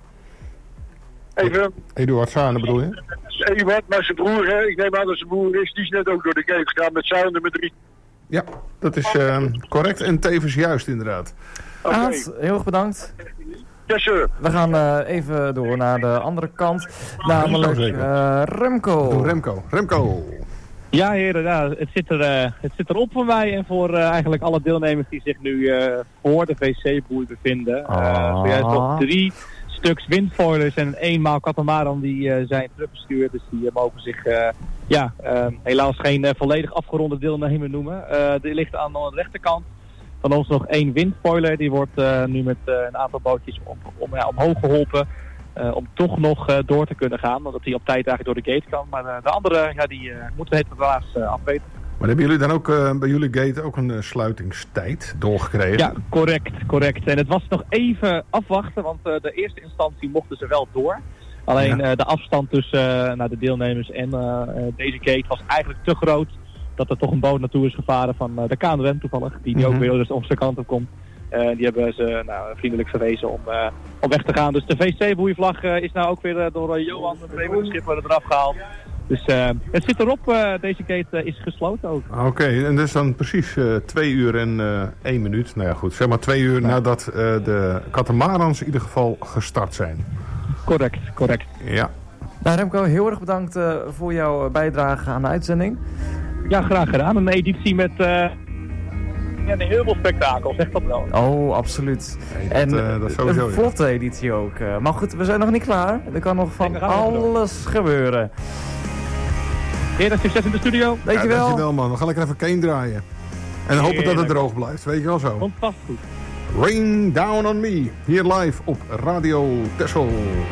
Even. Eduard Sane bedoel je? Eduard, maar zijn broer, hè, ik neem aan dat zijn broer is, die is net ook door de gate gegaan met zuil nummer drie. Ja, dat is uh, correct en tevens juist inderdaad. Okay. Aad, heel erg bedankt. Yes, sir. We gaan uh, even door naar de andere kant. Namelijk uh, Remco. Doe Remco. Remco. Ja heren, ja, het, zit er, uh, het zit erop voor mij en voor uh, eigenlijk alle deelnemers die zich nu uh, voor de V C-boei bevinden. Uh, zojuist nog drie stuks windfoilers en een eenmaal katamaran die uh, zijn teruggestuurd. Dus die uh, mogen zich uh, ja, uh, helaas geen uh, volledig afgeronde deelnemer noemen. Uh, er ligt aan de rechterkant van ons nog één windfoiler. Die wordt uh, nu met uh, een aantal bootjes om, om, ja, omhoog geholpen. Uh, om toch nog uh, door te kunnen gaan. Omdat hij op tijd eigenlijk door de gate kan. Maar uh, de andere, ja, die uh, moeten het helaas uh, afweten. Maar hebben jullie dan ook uh, bij jullie gate ook een uh, sluitingstijd doorgekregen? Ja, correct, correct. En het was nog even afwachten, want uh, de eerste instantie mochten ze wel door. Alleen ja. uh, de afstand tussen uh, naar de deelnemers en uh, deze gate was eigenlijk te groot. Dat er toch een boot naartoe is gevaren van uh, de K N R M toevallig. Die, die mm-hmm. ook weer dus onze kant op komt. Uh, die hebben ze nou, vriendelijk verwezen om, uh, om weg te gaan. Dus de V C-boeivlag uh, is nou ook weer uh, door uh, Johan, de schipper, eraf gehaald. Dus uh, het zit erop, uh, deze gate uh, is gesloten ook. Oké, okay, en dus dan precies uh, twee uur en uh, één minuut. Nou ja goed, zeg maar twee uur ja. nadat uh, de katamarans in ieder geval gestart zijn. Correct, correct. Ja. Nou Remco, heel erg bedankt uh, voor jouw bijdrage aan de uitzending. Ja, graag gedaan. Een editie met uh, ja, een heel veel spektakel, zeg dat wel. Oh, absoluut. Nee, en dat, uh, dat sowieso, een vlotte ja. editie ook. Uh, maar goed, we zijn nog niet klaar. Er kan nog van alles gebeuren. Heren, succes in de studio. Dankjewel. Ja, dankjewel man. We gaan lekker even Kane draaien. En hopen dat het droog blijft. Weet je wel zo. Komt vast goed. Rain Down on Me. Hier live op Radio Texel.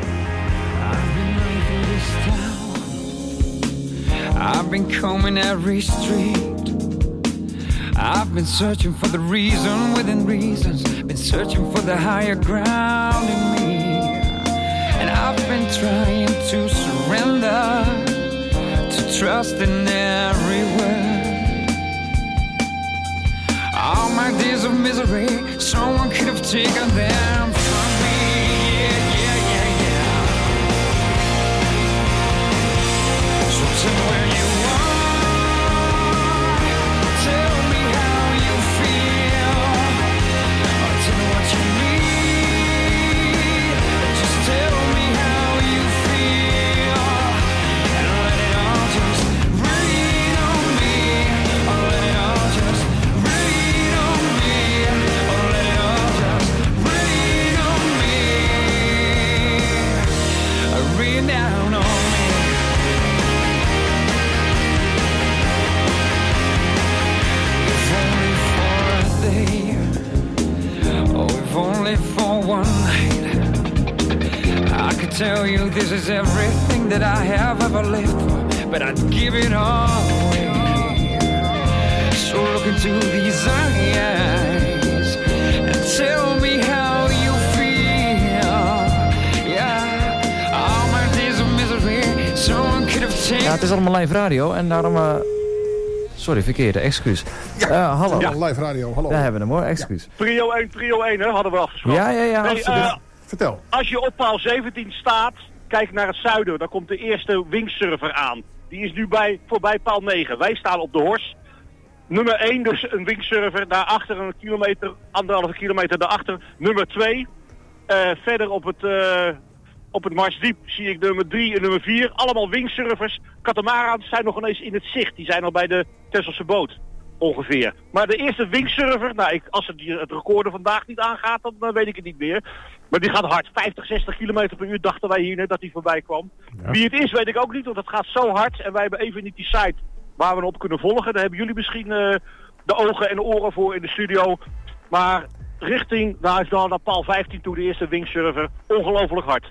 I've been combing every street. I've been searching for the reason within reasons. Been searching for the higher ground in me. And I've been trying to surrender, to trust in every word. All my days of misery, someone could have taken them from me. Yeah, yeah, yeah, yeah. So tell me where you are, tell me how you feel, or tell me what you need. Just tell me how you feel, and let it all just rain on me, or let it all just rain on me, or let it all just rain on me, rain down on me. If only for one night, I could tell you this is everything that I have ever lived for, but I'd give it all away. So look into these eyes and tell me how you feel. Yeah, all my days of misery, someone could have taken. Ja, het is allemaal live radio en daarom... Uh... Sorry, verkeerde, excuus. Ja, uh, hallo. Ja, live radio, hallo. Daar hebben we hem hoor, excuus. Ja. Trio één, trio één, hè, hadden we afgesproken. Ja, ja, ja, nee, absoluut. Uh, Vertel. Als je op paal zeventien staat, kijk naar het zuiden, dan komt de eerste wingsurfer aan. Die is nu bij, voorbij paal negen. Wij staan op de Horst. Nummer één, dus een wingsurfer, daarachter een kilometer, anderhalve kilometer daarachter. Nummer twee, uh, verder op het... Uh, Op het Marsdiep zie ik nummer drie en nummer vier. Allemaal wingsurfers. Katamarans zijn nog ineens in het zicht. Die zijn al bij de Texelse boot. Ongeveer. Maar de eerste wingsurfer, nou, ik, als het, het record er vandaag niet aangaat, dan uh, weet ik het niet meer. Maar die gaat hard. vijftig, zestig kilometer per uur dachten wij hier net dat hij voorbij kwam. Ja. Wie het is, weet ik ook niet, want het gaat zo hard. En wij hebben even niet die site waar we op kunnen volgen. Daar hebben jullie misschien uh, de ogen en de oren voor in de studio. Maar richting, daar is dan naar paal vijftien toe de eerste wingsurfer. Ongelooflijk hard.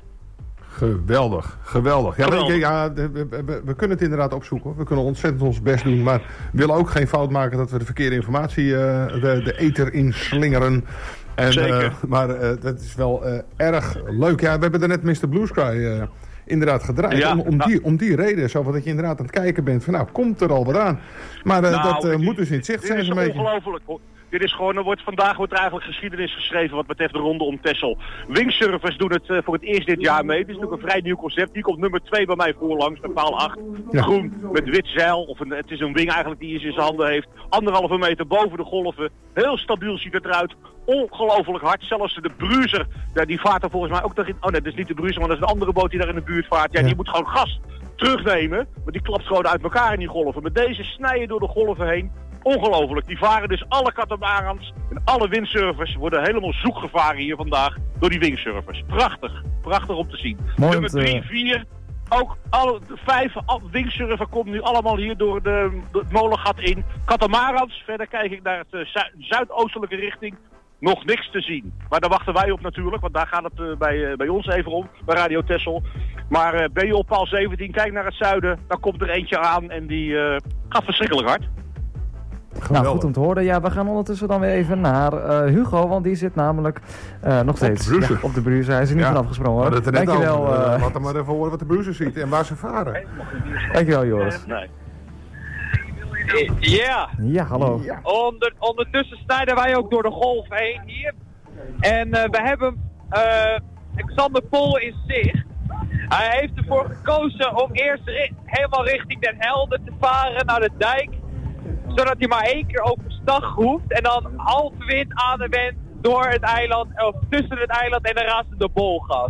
Geweldig, geweldig. Ja, geweldig. ja we, we, we kunnen het inderdaad opzoeken. We kunnen ontzettend ons best doen. Maar we willen ook geen fout maken dat we de verkeerde informatie uh, de, de ether inslingeren. En, Zeker. Uh, maar uh, dat is wel uh, erg leuk. Ja, we hebben er net mister Blue Sky uh, inderdaad gedraaid. Ja, om, om, nou, die, om die reden. Zo dat je inderdaad aan het kijken bent van nou, komt er al wat aan. Maar uh, nou, dat uh, moet dus in het zicht zijn. Dit is ongelooflijk. Dit is gewoon, er wordt, vandaag wordt er eigenlijk geschiedenis geschreven wat betreft de ronde om Texel. Wingsurfers doen het uh, voor het eerst dit jaar mee. Het is natuurlijk een vrij nieuw concept. Die komt nummer twee bij mij voorlangs, bij paal acht. Ja. Groen met wit zeil. Of een, het is een wing eigenlijk die hij in zijn handen heeft. Anderhalve meter boven de golven. Heel stabiel ziet het eruit. Ongelooflijk hard. Zelfs de Bruiser, die vaart er volgens mij ook nog in. Oh nee, dat is niet de Bruiser, maar dat is een andere boot die daar in de buurt vaart. Ja, ja. Die moet gewoon gas terugnemen. Maar die klapt gewoon uit elkaar in die golven. Met deze snijden door de golven heen. Ongelooflijk. Die varen dus alle katamarans en alle windsurfers worden helemaal zoek gevaren hier vandaag door die wingsurfers. Prachtig. Prachtig om te zien. Mooi Nummer drie, vier. Ook alle vijf wingsurfer komt nu allemaal hier door de, het molengat in. Katamarans. Verder kijk ik naar het uh, zu zuidoostelijke richting. Nog niks te zien. Maar daar wachten wij op natuurlijk, want daar gaat het uh, bij, uh, bij ons even om, bij Radio Texel. Maar uh, ben je op paal zeventien, kijk naar het zuiden, dan komt er eentje aan en die uh, gaat verschrikkelijk hard. Geweldig. Nou, goed om te horen. Ja, we gaan ondertussen dan weer even naar uh, Hugo, want die zit namelijk uh, nog steeds op de, ja, op de Bruiser. Hij is er niet ja. van afgesprongen hoor. Dankjewel. Uh, laat hem maar even horen wat de Bruiser ziet en waar ze varen. Dankjewel Joris. Nee. Ja. Ja, hallo. Ja. Onder, ondertussen snijden wij ook door de golf heen hier. En uh, we hebben uh, Xander Pol in zicht. Hij heeft ervoor gekozen om eerst ri- helemaal richting Den Helder te varen naar de dijk. Zodat hij maar één keer overstag hoeft. En dan halve wind aan de wind door het eiland, of tussen het eiland en de razende bol gaat.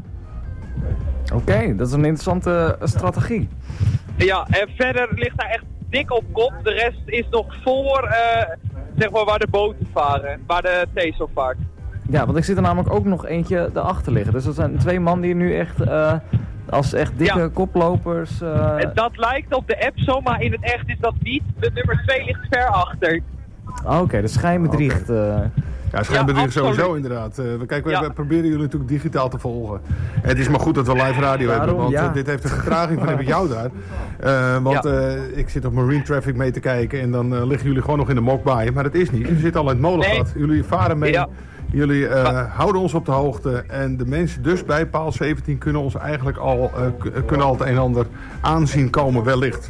Oké, okay, dat is een interessante uh, strategie. Ja, en verder ligt hij echt dik op kop. De rest is nog voor, uh, zeg maar, waar de boten varen. Waar de Teso vaart. Ja, want ik zit er namelijk ook nog eentje erachter liggen. Dus dat zijn twee man die nu echt uh, als echt dikke ja. koplopers... Uh... En dat lijkt op de app zo, maar in het echt is dat niet. De nummer twee ligt ver achter. Oké, okay, de schijnbedriegt. Uh... Ja, schijnbedriegt ja, sowieso inderdaad. Uh, kijk, we, ja. we proberen jullie natuurlijk digitaal te volgen. Het is maar goed dat we live radio Waarom? hebben, want ja. uh, dit heeft een vertraging van heb ik jou daar. Uh, want ja. uh, ik zit op Marine Traffic mee te kijken en dan uh, liggen jullie gewoon nog in de mokbaai. Maar dat is niet. We zitten al in het molengat. Nee. Jullie varen mee. Ja. Jullie uh, houden ons op de hoogte en de mensen dus bij paal zeventien kunnen ons eigenlijk al, uh, k- kunnen al het een en ander aanzien komen wellicht.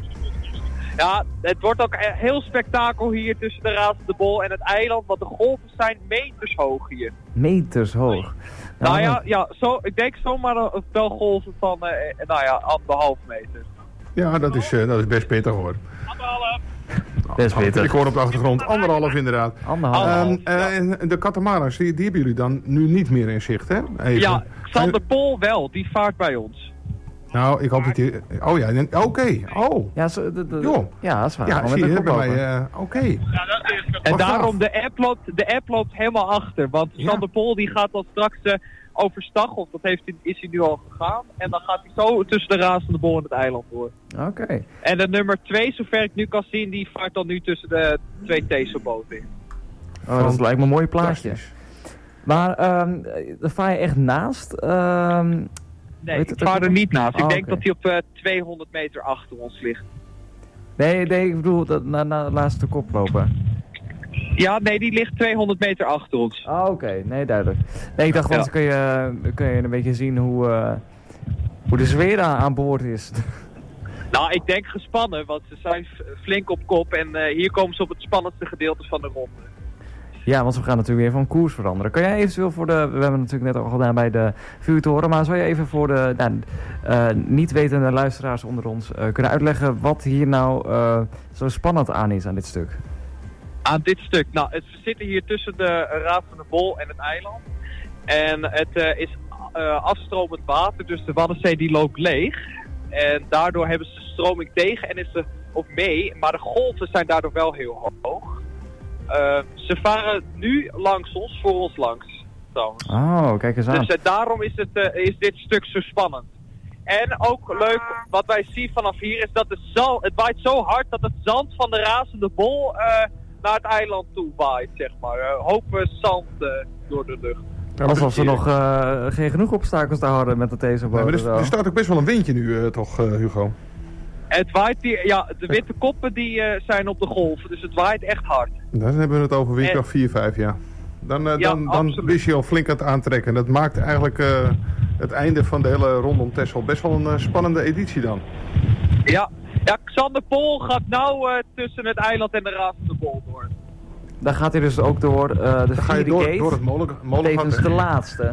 Ja, het wordt ook heel spektakel hier tussen de razende bol en het eiland, want de golven zijn meters hoog hier. Meters hoog? Ja, nou ja, ja zo, ik denk zomaar een belgolven van uh, nou ja, anderhalf meter. Ja, dat is, uh, dat is best pittig hoor. Anderhalf. Best pittig. Ik hoor op de achtergrond anderhalf inderdaad. Anderhalf. Um, uh, en de katamarans, die, die hebben jullie dan nu niet meer in zicht, hè? Even. Ja, Xander Pol wel, die vaart bij ons. Nou, ik hoop dat die... Oh ja, oké. Okay. Oh. Ja, zo, de, de, jo. ja, dat is waar. Ja, zie je, bij mij... Uh, oké. Okay. Ja, en daarom, de app, loopt, de app loopt helemaal achter. Want ja. Xander Pol die gaat dan straks uh, overstag, of dat heeft hij, is hij nu al gegaan. En dan gaat hij zo tussen de razende bol en het eiland door. Oké. Okay. En de nummer twee, zover ik nu kan zien, die vaart dan nu tussen de twee Teso-boten in. Oh, dat lijkt me een mooi plaatje. Maar um, daar vaar je echt naast... Um, Nee, ik vaar er niet naast. Ik oh, denk okay. dat hij op uh, tweehonderd meter achter ons ligt. Nee, nee ik bedoel dat na, na de laatste kop lopen. Ja, nee, die ligt tweehonderd meter achter ons. Oh, oké. Okay. Nee, duidelijk. Nee, ik dacht, ja. want kun je, kun je een beetje zien hoe, uh, hoe de sfeer aan boord is. Nou, ik denk gespannen, want ze zijn flink op kop en uh, hier komen ze op het spannendste gedeelte van de ronde. Ja, want we gaan natuurlijk weer van koers veranderen. Kan jij eventueel voor de... We hebben natuurlijk net al gedaan bij de vuurtoren. Maar zou je even voor de nou, uh, niet wetende luisteraars onder ons uh, kunnen uitleggen wat hier nou uh, zo spannend aan is aan dit stuk? Aan dit stuk? Nou, het, we zitten hier tussen de razende bol en het eiland. En het uh, is uh, afstromend water, dus de Waddenzee die loopt leeg. En daardoor hebben ze de stroming tegen en is ze of mee. Maar de golven zijn daardoor wel heel hoog. Uh, ze varen nu langs ons, voor ons langs. Trouwens. Oh, kijk eens aan. Dus uh, daarom is, het, uh, is dit stuk zo spannend. En ook leuk, wat wij zien vanaf hier, is dat het, zal, het waait zo hard dat het zand van de razende bol uh, naar het eiland toe waait, zeg maar. Uh, hopen zand uh, door de lucht. Ja, alsof ze nog uh, geen genoeg obstakels te houden met de Teso-boot. Nee, er, er staat ook best wel een windje nu, uh, toch, uh, Hugo? Het waait hier, ja, de witte koppen die uh, zijn op de golven, dus het waait echt hard. Dan hebben we het over windkracht vier, vijf, ja. Dan, uh, ja, dan, dan is je al flink aan het aantrekken. Dat maakt eigenlijk uh, het einde van de hele rondom Texel best wel een uh, spannende editie dan. Ja, ja, Xander Pol gaat nou uh, tussen het eiland en de razende bol door. Dan gaat hij dus ook door uh, de vierde door, gate. Door het molen, molengat. Tevens de laatste.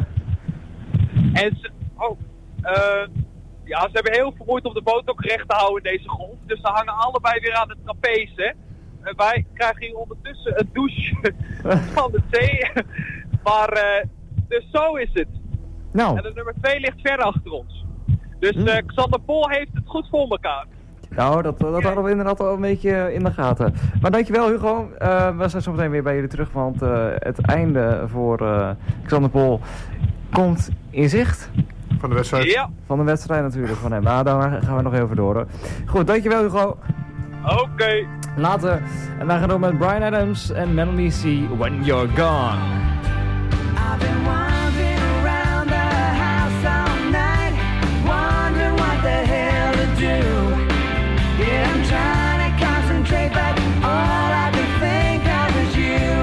En ze, oh, uh, ja, ze hebben heel veel moeite om de boot ook recht te houden in deze golf. Dus ze hangen allebei weer aan het trapeze. En wij krijgen hier ondertussen een douche van de zee. Maar, uh, dus zo is het. Nou. En de nummer twee ligt ver achter ons. Dus uh, Xander Pol heeft het goed voor elkaar. Nou, dat, dat hadden we inderdaad al een beetje in de gaten. Maar dankjewel Hugo. Uh, we zijn zo meteen weer bij jullie terug, want uh, het einde voor uh, Xander Pol komt in zicht. Van de wedstrijd? Ja. Van de wedstrijd natuurlijk, van hem. Nou, daar gaan we nog even door. Hoor. Goed, dankjewel Hugo. Oké. Okay. Later. En wij gaan door met Bryan Adams en Melanie C. When You're Gone. I've been wandering around the house all night, wondering what the hell to do. Yeah, I'm trying to concentrate, but all I can think of is you.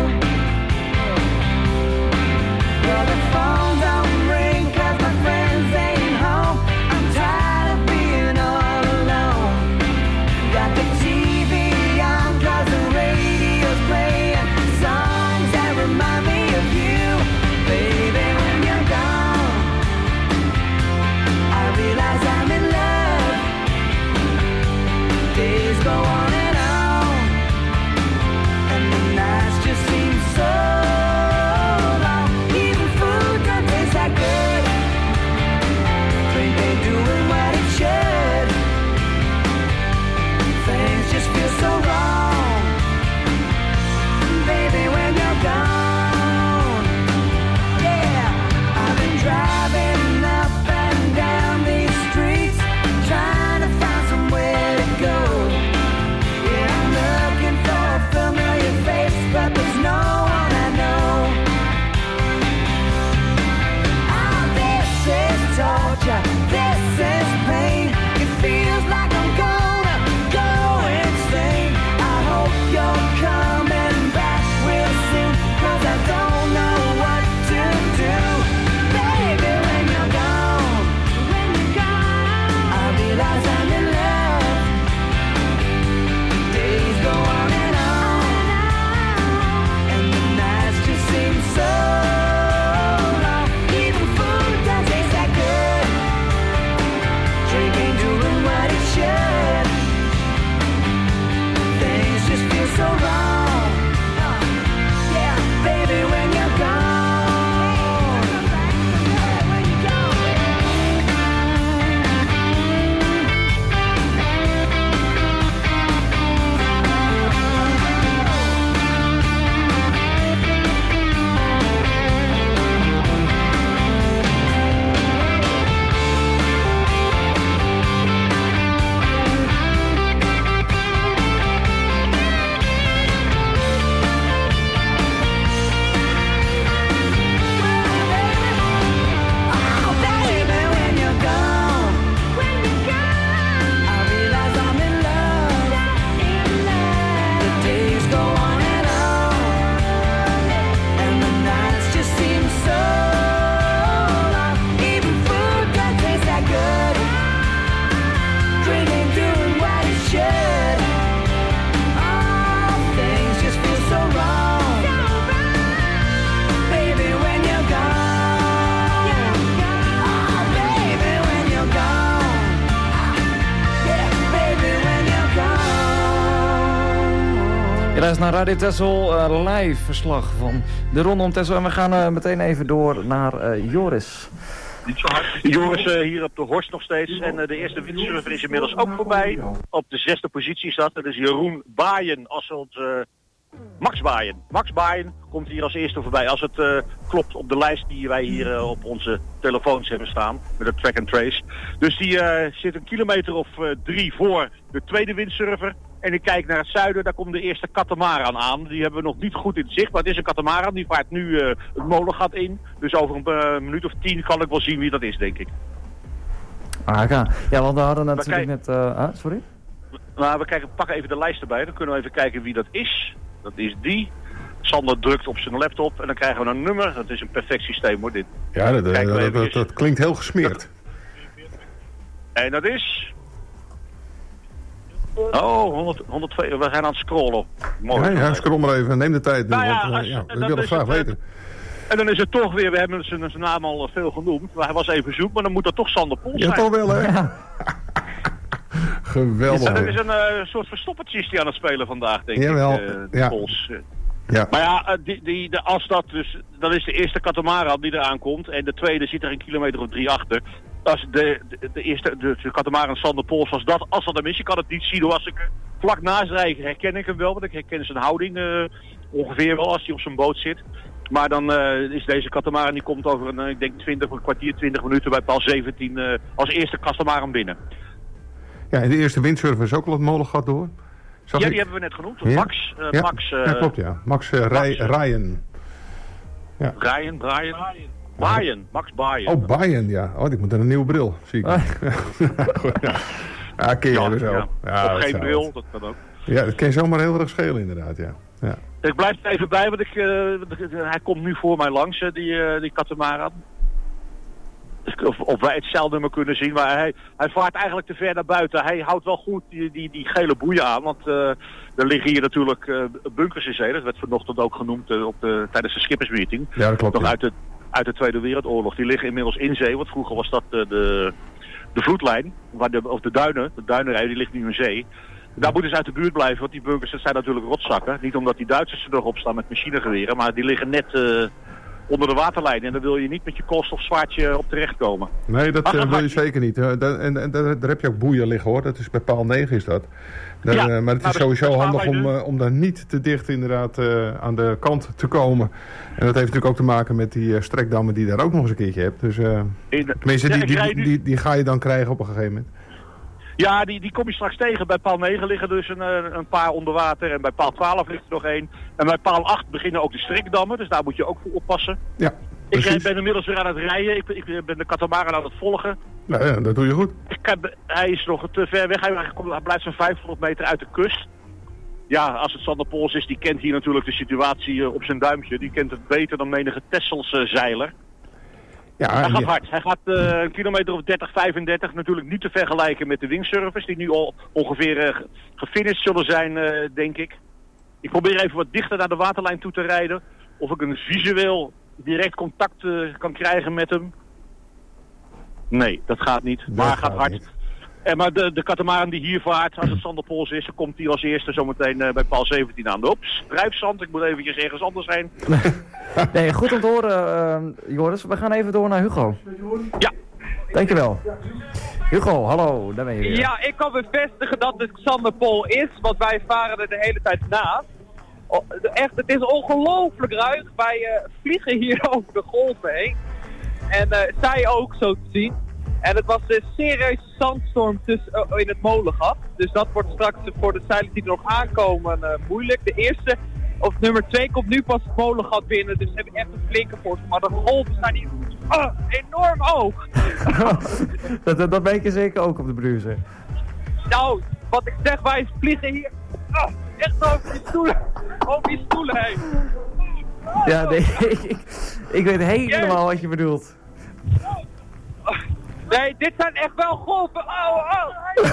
Yeah, the phone don't ring 'cause my friends ain't home. I'm tired of being all alone. Got the T V on 'cause the radio's playing songs that remind me of Je luistert naar Radio Texel, uh, live verslag van de Ronde om Texel. En we gaan uh, meteen even door naar uh, Joris. Joris uh, hier op de Horst nog steeds. En uh, de eerste windsurfer is inmiddels ook voorbij. Op de zesde positie staat. Dat is Jeroen Baaien. Als het, uh, Max Baaien. Max Baaien komt hier als eerste voorbij. Als het uh, klopt op de lijst die wij hier uh, op onze telefoons hebben staan. Met de track and trace. Dus die uh, zit een kilometer of uh, drie voor de tweede windsurfer. En ik kijk naar het zuiden, daar komt de eerste katamaran aan. Die hebben we nog niet goed in het zicht, maar het is een katamaran. Die vaart nu uh, het molengat in. Dus over een uh, minuut of tien kan ik wel zien wie dat is, denk ik. Ah, ja. ja, want we hadden we natuurlijk kijk... net... Uh, ah, sorry? Nou, we kijken, pakken even de lijst erbij. Dan kunnen we even kijken wie dat is. Dat is die. Sander drukt op zijn laptop en dan krijgen we een nummer. Dat is een perfect systeem, hoor, dit. Ja, dat, dat, dat, dat, dat klinkt heel gesmeerd. En dat is... Oh, honderd, honderdtwee, we zijn aan het scrollen. Mooi. Ja, ja, scroll maar even. Neem de tijd. Nou ja, want, als, ja, we dan willen graag het, weten. En dan is het toch weer, we hebben zijn, zijn naam al veel genoemd. Maar hij was even zoek, maar dan moet dat toch Sander Pols zijn. Ja, toch wel, hè? Ja. Geweldig. Er is een uh, soort verstoppertjes die aan het spelen vandaag, denk Jawel. ik. Uh, ja. Pols. Ja. Maar ja, die, die, de, als dat dus, dat is de eerste katamaran die eraan komt. En de tweede zit er een kilometer of drie achter. Als de, de, de eerste, de, de katamaran Sander Pols was dat, als dat hem is, je kan het niet zien. Als ik vlak naast rijd, herken ik hem wel, want ik herken zijn houding uh, ongeveer wel als hij op zijn boot zit. Maar dan uh, is deze katamaran, die komt over een, ik denk twintig, een kwartier, twintig minuten bij paal zeventien uh, als eerste katamaran binnen. Ja, en de eerste windsurfer is ook al het molengat door. Zag ja, ik... die hebben we net genoemd. Ja? Max. Uh, ja. Max uh, ja, klopt ja. Max uh, Rij, Max, uh, Ryan. Ja. Ryan, Brian. Baaien, Max Baaien. Oh, Baaien, ja. Oh, ik moet er een nieuwe bril, zie ik. Ah. ja. ja, ken je ja, zo. Ja. Ja, of geen bril, dat kan ook. Ja, dat kan je zomaar heel erg schelen inderdaad, ja. ja. Ik blijf er even bij, want ik, uh, hij komt nu voor mij langs, uh, die, uh, die katamaran. Of, of wij het zeilnummer kunnen zien, maar hij, hij vaart eigenlijk te ver naar buiten. Hij houdt wel goed die, die, die gele boeien aan, want uh, er liggen hier natuurlijk uh, bunkers in zee. Dat werd vanochtend ook genoemd uh, op de, tijdens de schippersmeeting. Ja, dat klopt. Nog ja. uit, de, uit de Tweede Wereldoorlog. Die liggen inmiddels in zee, want vroeger was dat uh, de, de vloedlijn, waar de, of de duinen, de duinenrij, die ligt nu in zee. Daar moeten ze uit de buurt blijven, want die bunkers dat zijn natuurlijk rotzakken. Niet omdat die Duitsers er nog op staan met machinegeweren, maar die liggen net... Uh, onder de waterlijn. En daar wil je niet met je koolstofzwaardje op terechtkomen. Nee, dat uh, wil je zeker niet. Uh, da, en en da, daar heb je ook boeien liggen hoor. Dat is bij paal negen is dat. Daar, ja, uh, maar het is nou, sowieso dat, handig om, uh, om daar niet te dicht inderdaad uh, aan de kant te komen. En dat heeft natuurlijk ook te maken met die uh, strekdammen die je daar ook nog eens een keertje hebt. Dus uh, de, tenminste, ja, die, die, die, die, die ga je dan krijgen op een gegeven moment. Ja, die, die kom je straks tegen. Bij paal negen liggen dus een, een paar onder water. En bij paal twaalf ligt er nog één. En bij paal acht beginnen ook de strikdammen. Dus daar moet je ook voor oppassen. Ja, ik ben inmiddels weer aan het rijden. Ik, ik ben de katamaran aan het volgen. Nou ja, dat doe je goed. Ik heb, hij is nog te ver weg. Hij, hij blijft zo'n vijfhonderd meter uit de kust. Ja, als het Sander Pols is, die kent hier natuurlijk de situatie op zijn duimpje. Die kent het beter dan menige Tesselse zeiler. Ja, hij gaat ja. hard. Hij gaat uh, een kilometer of dertig, vijfendertig. Natuurlijk niet te vergelijken met de windsurfers. Die nu al ongeveer uh, gefinished zullen zijn, uh, denk ik. Ik probeer even wat dichter naar de waterlijn toe te rijden. Of ik een visueel direct contact uh, kan krijgen met hem. Nee, dat gaat niet. Dat maar hij gaat, gaat hard. Niet. En maar de, de katamaran die hier vaart, als het Sander Pols is, dan komt hij als eerste zometeen uh, bij paal zeventien aan. Oeps, drijfzand. Ik moet eventjes ergens anders heen. Nee, goed om te horen, uh, Joris. We gaan even door naar Hugo. Ja. Dankjewel. Hugo, hallo, daar ben je weer. Ja, ik kan bevestigen dat het Sander Pols is, want wij varen er de hele tijd naast. Oh, echt, het is ongelooflijk ruig. Wij uh, vliegen hier over de golven heen. En uh, zij ook, zo te zien. En het was een serieuze zandstorm tussen, uh, in het molengat. Dus dat wordt straks voor de zeilers die er nog aankomen uh, moeilijk. De eerste, of nummer twee, komt nu pas het molengat binnen. Dus ze hebben echt een flinke force. Maar de golven zijn hier uh, enorm hoog. dat, dat, dat weet je zeker ook op de Bruze. Nou, wat ik zeg, wij vliegen hier uh, echt over die stoelen, over die stoelen heen. Uh, ja, nee, ik, ik weet helemaal wat je bedoelt. Nee, dit zijn echt wel golven. Au, au.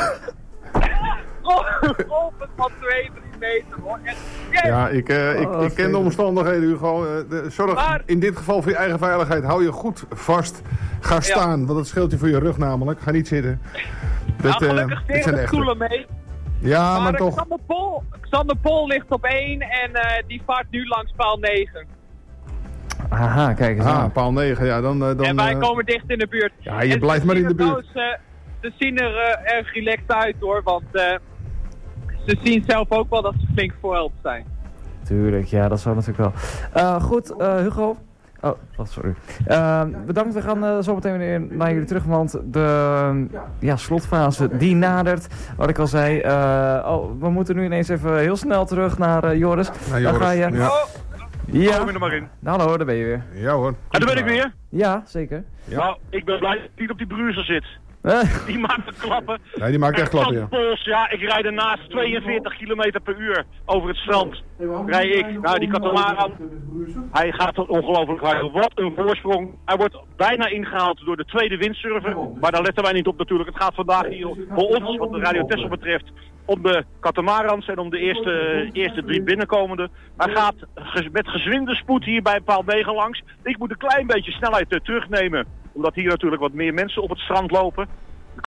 Golven van twee, drie meter hoor. Echt, yes. Ja, ik, uh, ik, oh, ik ken de omstandigheden, Hugo. Uh, de, zorg maar, in dit geval voor je eigen veiligheid. Hou je goed vast. Ga staan, ja. Want dat scheelt je voor je rug namelijk. Ga niet zitten. Dat, nou, gelukkig uh, tegen de stoelen mee. Ja, maar, maar toch. Sander Pols, Sander Pol ligt op één en uh, die vaart nu langs paal negen. Aha, kijk eens Ah, aan. paal negen, ja, dan... Uh, dan En wij uh, komen dicht in de buurt. Ja, je En blijft ze maar in zien de er buurt. trouwens, uh, ze zien er uh, erg relaxed uit hoor, want uh, ze zien zelf ook wel dat ze flink voorhelp zijn. Tuurlijk, ja, dat zou natuurlijk wel. Uh, goed, uh, Hugo. Oh, wat sorry. Uh, bedankt, we gaan uh, zo meteen weer naar jullie terug, want de uh, ja, slotfase die nadert. Wat ik al zei, uh, oh, we moeten nu ineens even heel snel terug naar uh, Joris. Naar Joris, Dan ga je... ja. Oh, Ja. Kom er maar in. Nou, hallo, daar ben je weer. Ja hoor. En daar ben ik weer. Ja, zeker. Ja. Nou, ik ben blij dat ik niet op die bruiser zit. Die maakt de klappen. Nee, die maakt echt klappen, ja. Pols, ja, ik rijd ernaast tweeënveertig kilometer per uur over het strand. Rij ik. Nou, die katamaran, hij gaat ongelooflijk hard. Wat een voorsprong. Hij wordt bijna ingehaald door de tweede windsurfer. Maar daar letten wij niet op natuurlijk. Het gaat vandaag hier voor ons, wat de Radio Texel betreft, om de katamarans en om de eerste, eerste drie binnenkomende. Hij gaat ges- met gezwinde spoed hier bij paal negen langs. Ik moet een klein beetje snelheid uh, terugnemen. Omdat hier natuurlijk wat meer mensen op het strand lopen.